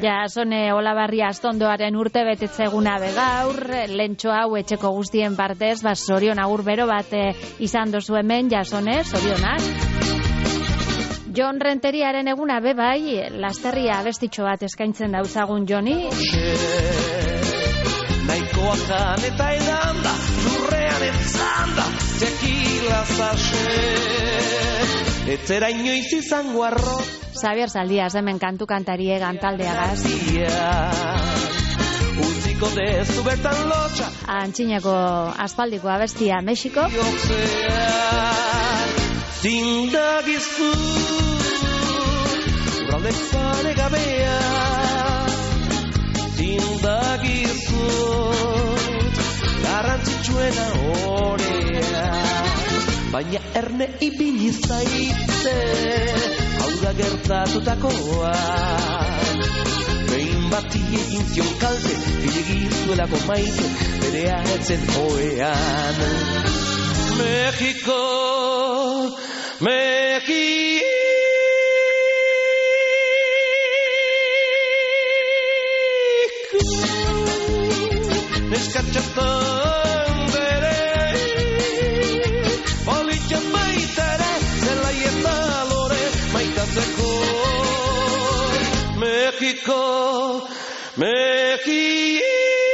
Jasone Olabarria Astondoaren urte betetze eguna begaur, lentxo hau etxeko guztien partez, sorion agur bero bat izan dozu hemen, Jasone, sorionak. Jon Renteriaren eguna bebai, lasterria abestitxo bat eskaintzen dauzagun Joni. Naikoa jan eta edanda, lurrean etzanda, tekila zase, etzera inoiz izango arroz. Xabier Zaldiaz, hemen kantu kantarie gantaldeagaz. Utziko dezu bertan lotxa. Antxinako aspaldiko abestia Mexiko. Zindagizu, urralde pare gabea. Zindagizu, garrantzitsuena orea. Baina erne ibili zaite, hau da gertatutakoa. Behin bati egin zion kalte, bilegizuelako maite, berea etzen oean. México, México. Neskatxatan bere, politxan baitere, zelai eta lore maitatzeko. México, México.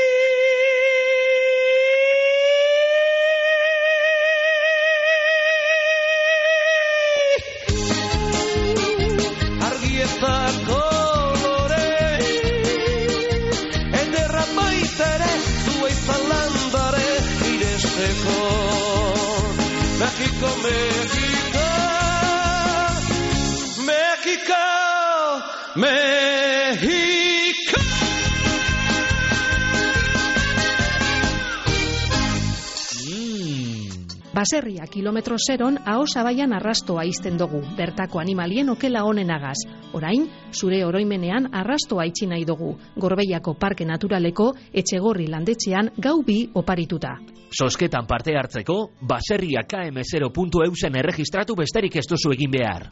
Argietako lore, ederra baitere, zua izan landare iresteko. México, México, México, México. Baserria kilometro zeron ahosabaian arrastoa izten dugu, bertako animalien okela honenagaz. Orain, zure oroimenean arrastoa itxi nahi dugu, Gorbeiako Parke Naturaleko Etxegorri landetxean gau bi oparituta. Sosketan parte hartzeko, baserria km0.eusen erregistratu besterik ez duzu egin behar.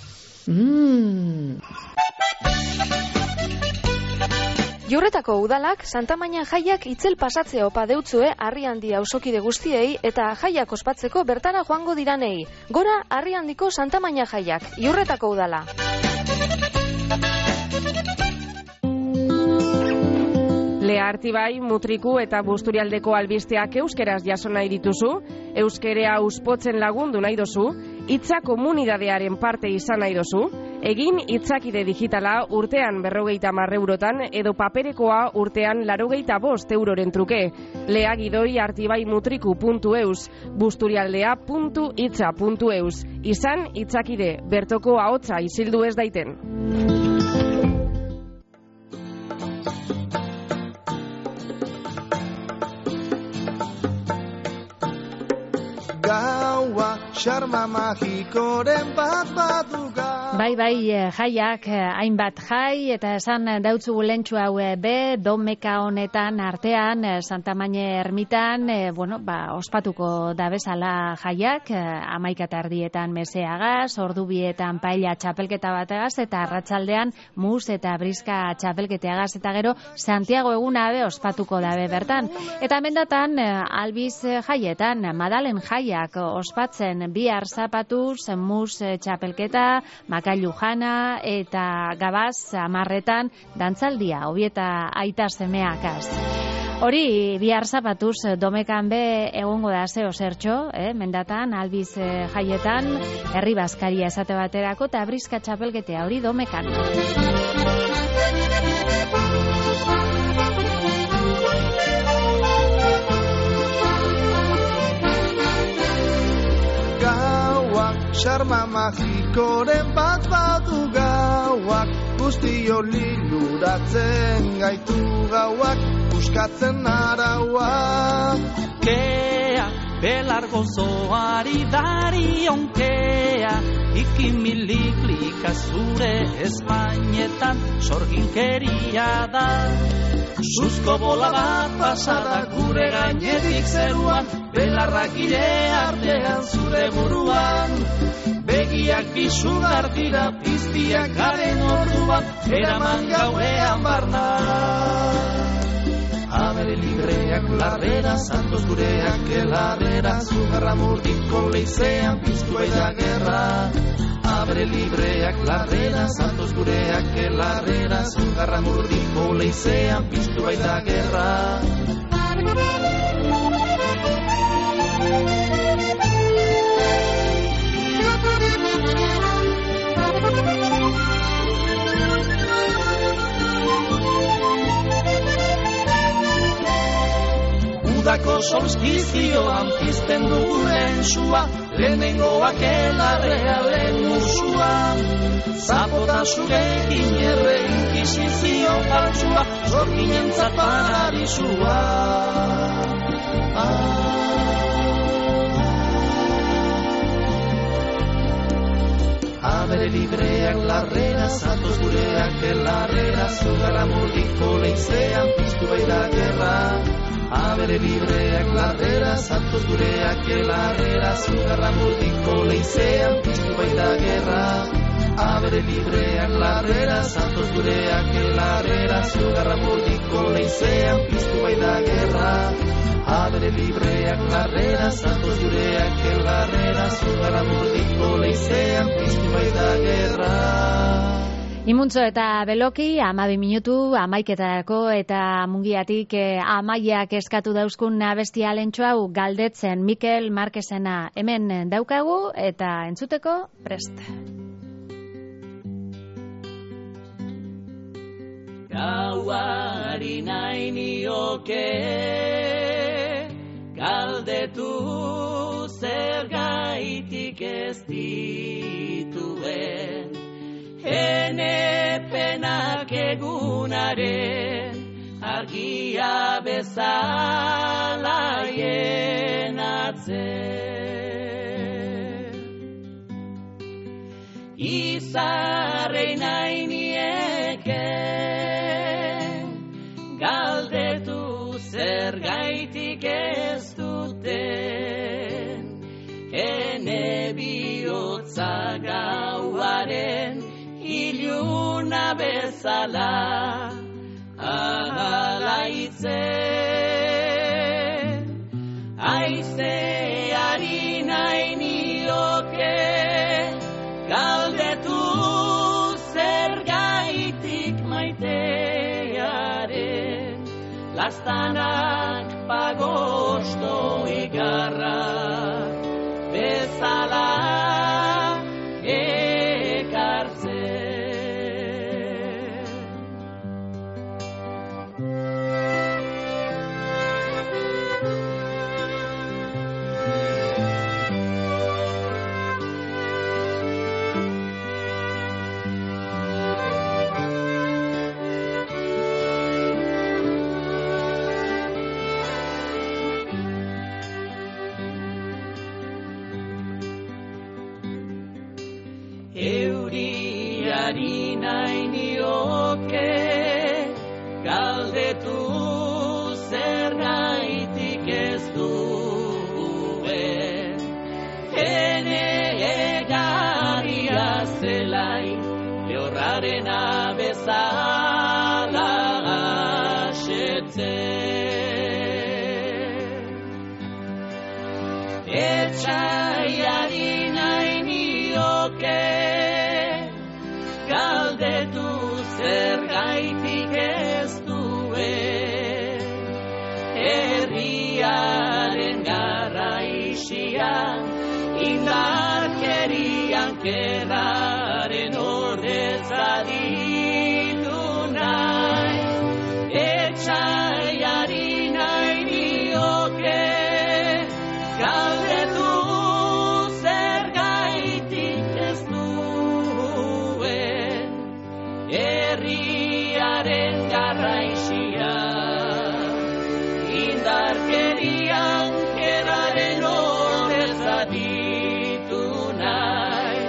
Jurretako udalak Santamaina jaiak itzel pasatze opa deutzue Harriandi auzokide guztiei eta jaiak ospatzeko bertara joango diranei. Gora Harriandiko Santamaina jaiak, Jurretako udala. Lea Artibai, Mutriku eta Busturialdeko albisteak euskeraz jaso nahi dituzu, euskerea uspotzen lagundu nahi dozu, hitza komunidadearen parte izan nahi dozu, egin hitzakide digitala urtean 50 eurotan edo paperekoa urtean 85 euroren truke. Lea Gidoi artibaimutriku.eus, busturialdea.hitza.eus. Izan hitzakide, bertoko ahotsa isildu ez daiten. Gaua, xarma magikoren bat baduga. Bai, jaiak, hainbat jai, eta esan dautzu lentsu hau domeka honetan artean, Santamaine ermitan, ospatuko dabezala jaiak, 11:00 meseagaz, ordubietan paella txapelketa bategaz, eta arratsaldean mus eta briska txapelketeagaz, eta gero Santiago eguna ospatuko dabe bertan. Eta mendatan, albiz jaietan, Madalen jaiak ospatzen bihar zapatuz, mus txapelketa, makailu jana eta gabaz 10:00 dantzaldia, Obieta aita semeakaz. Hori bihar zapatuz domekan be egongo da zeo zertxo, mendatan, albiz jaietan, herri bazkaria esate baterako eta briska txapelketea hori domekan. Xarma magikoren bat badu gauak, guztio liluratzen gaitu gauak, buskatzen arauak. Kea, belar gozoari darionkea, ikimilik-lika zure espainetan sorginkeria da. Suzko bola bat pasada gure gainetik zeruan, belarrak ire artean zure buruan. Begi biak bisugar dira, piztiak garen orduan, eraman gauean barna. Abere libreak larrera, santos gureak elarrera, zugarra murdiko leizean piztu da gerra. Abere libreak larrera, santos gureak elarrera, zugarra murdiko leizean piztu da gerra. Udako solstizioan pizten dugu lehen sua, lehenengoak elarrearen musua. Zapota zurekin erre inkisizio faltsua, zorginentzat paradisua. Abere libreak larrera, santos gureak elarrera, zugarra murdiko leizean piztu da gerra. Abere libreak larrera, santos gureak elarrera, zugarra murdiko leizean piztu da gerra. Abere libreak larrera, santos gureak elarrera, zugarra murdiko leizean piztu da gerra. Abere libreak larrera, santos gureak elarrera, zugarra murdiko leizean piztu da gerra. Imuntzo eta Beloki, 12 minutu, 11:00 eta Mungiatik Amaiak eskatu dauzkun abestia lentxo hau galdetzen Mikel Marquezena hemen daukagu eta entzuteko prest. Gauari nahi nioke galdetu zergaitik ez dituen ene penak egunaren argia bezala jenatzen. Izarrei nahi nieke galdetu zergaitik ez duten ene bihotza gauaren iluna bezala alaitzen. Aizeari nahi nioke galdetu zergaitik maitearen lastanak pagosto igarra bezala euriari nahi nioke galdetu zergaitik ez duen ene egarria zelain lehorraren abezala asetzen. Etxaiari nahi nioke galdetu zergaitik ez duen herriaren garraisian indarkerian kerraren ordetza ditu nahi. Etxaiari nahi nioke galdetu zergaitik ez duen herriaren garraisia indarkerian kerraren ordetza ditu nahi.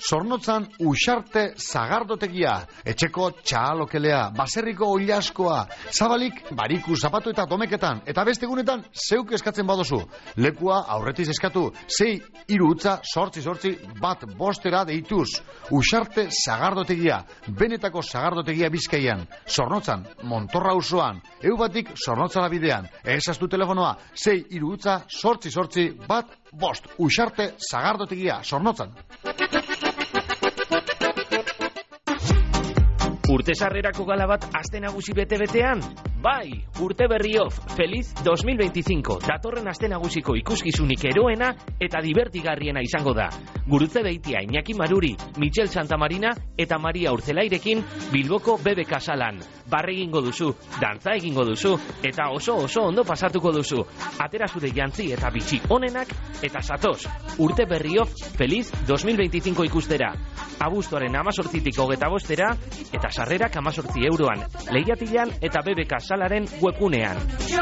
Zornotzan Uxarte Zagardotegia, etxeko txahalokelea, baserriko oilaskoa, zabalik bariku zapatu eta domeketan, eta beste egunetan zeuk eskatzen badozu. Lekua aurretiz eskatu, 6-3-8-8-1 deituz. Uxarte Zagardotegia, benetako Zagardotegia Bizkaian, Zornotzan, Montorra auzoan, eubatik Zornotzara bidean, ezaztu telefonoa, 6-3-8-8-1 Uxarte Zagardotegia, Zornotzan. Urte sarrerako gala bat aste nagusi bete-betean? Bai, urte berriof, feliz 2025, datorren aste nagusiko ikuskizunik eroena eta divertigarriena izango da. Gurutze Beitia, Iñaki Maruri, Michel Santamarina eta Maria Urzelairekin Bilboko BBK salan. Barre egingo duzu, dantza egingo duzu eta oso ondo pasatuko duzu. Atera zure jantzi eta bitxi onenak eta zatoz. Urte berriof, feliz 2025 ikustera. Abuztuaren 18tik 25 eta sarrerak 18 euroan. Lehiatilan eta BBK salaren webgunean.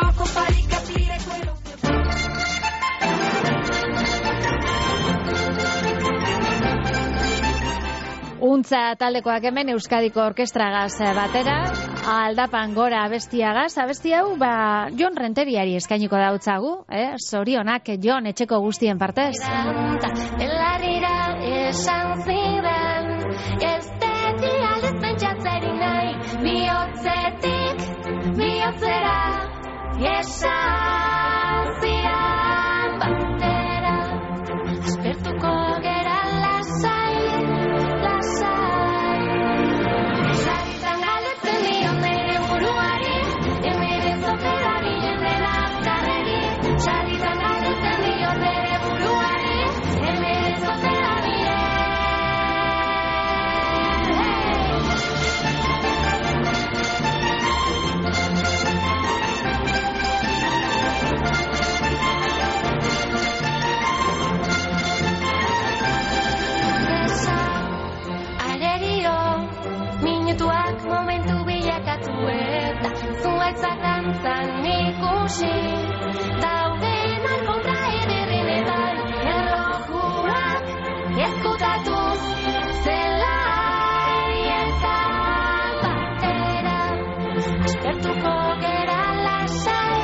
Untza taldekoak hemen Euskadiko Orkestragaz batera, aldapan gora abestiagaz, abesti hau, Jon Renteriari eskainiko dautzagu, zorionak Jon etxeko guztien partez. Belarrira esan zidan, ez deti aldez pentsatzerik nahi, bihotzera, esan zidan batera, aspertuko gera lasai, saritan galetzen dion nire buruari, hemen zotera bilen dela azkarreri, saritan galetzen dion nire buruari, hemen zotera minutuak momentu bilakatu eta zuaitzak dantzan ikusi daudenak kontra ederrenetan erlojuak ezkutatuz zelaientzat batera aspertuko gera lasai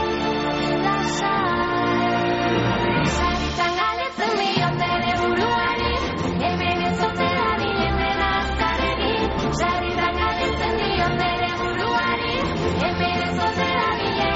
saritan galetzen dion dene buruari hemen ez zotera bilen dena azkarreri saritan galetzen dion dene buruari hemen ez zotera bilen.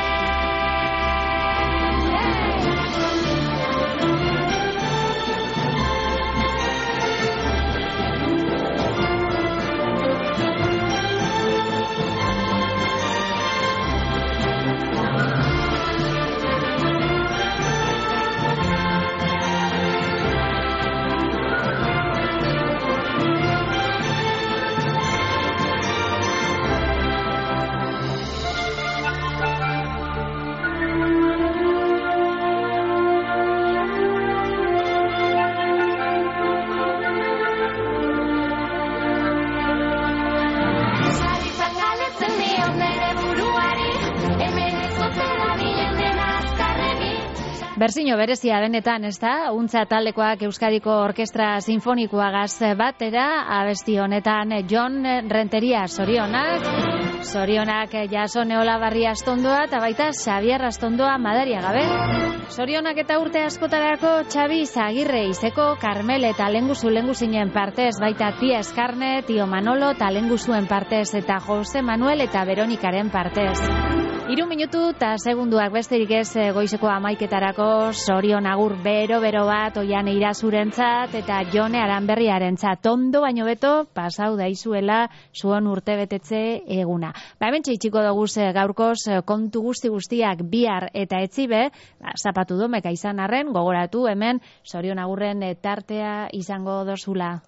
Berzino berezia benetan, ez da? Untza taldekoak Euskadiko Orkestra Sinfonikoagaz batera, abesti honetan Jon Renteria zorionak, Jasone Olabarri Astondoa eta baita Xabier Astondoa madaria gabe. Zorionak eta urte askotarako Xabi Zagirre izeko Karmel eta lenguzinen partez, baita Tia Eskarne, Tio Manolo eta lenguzuen partez eta Jose Manuel eta Veronikaren partez. 3 minutu eta segunduak besterik ez goizeko 11etarako zorion agur bero bat Oian Irazurentzat eta Jone Aranberriarentzat ondo baino beto pasau daizuela zuon urtebetetze eguna. Hemen txiko dugu gaurkoz kontu guztiak bihar eta etzibe, zapatu domeka izan arren gogoratu hemen zorion agurren tartea izango dozula.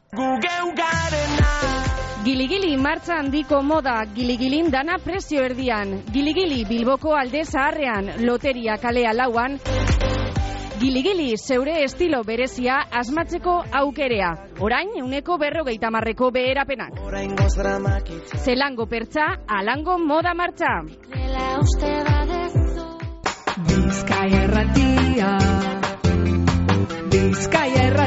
Gili-gili martza handiko moda, gili-gilin dana prezio erdian, gili-gili Bilboko alde zaharrean, loteria kalea 4an, gili-gili zeure estilo berezia asmatzeko aukerea, orain 150ko beherapenak. Zelango pertsa, alango moda martza. Bizkaia erratia, Bizkaia erratia.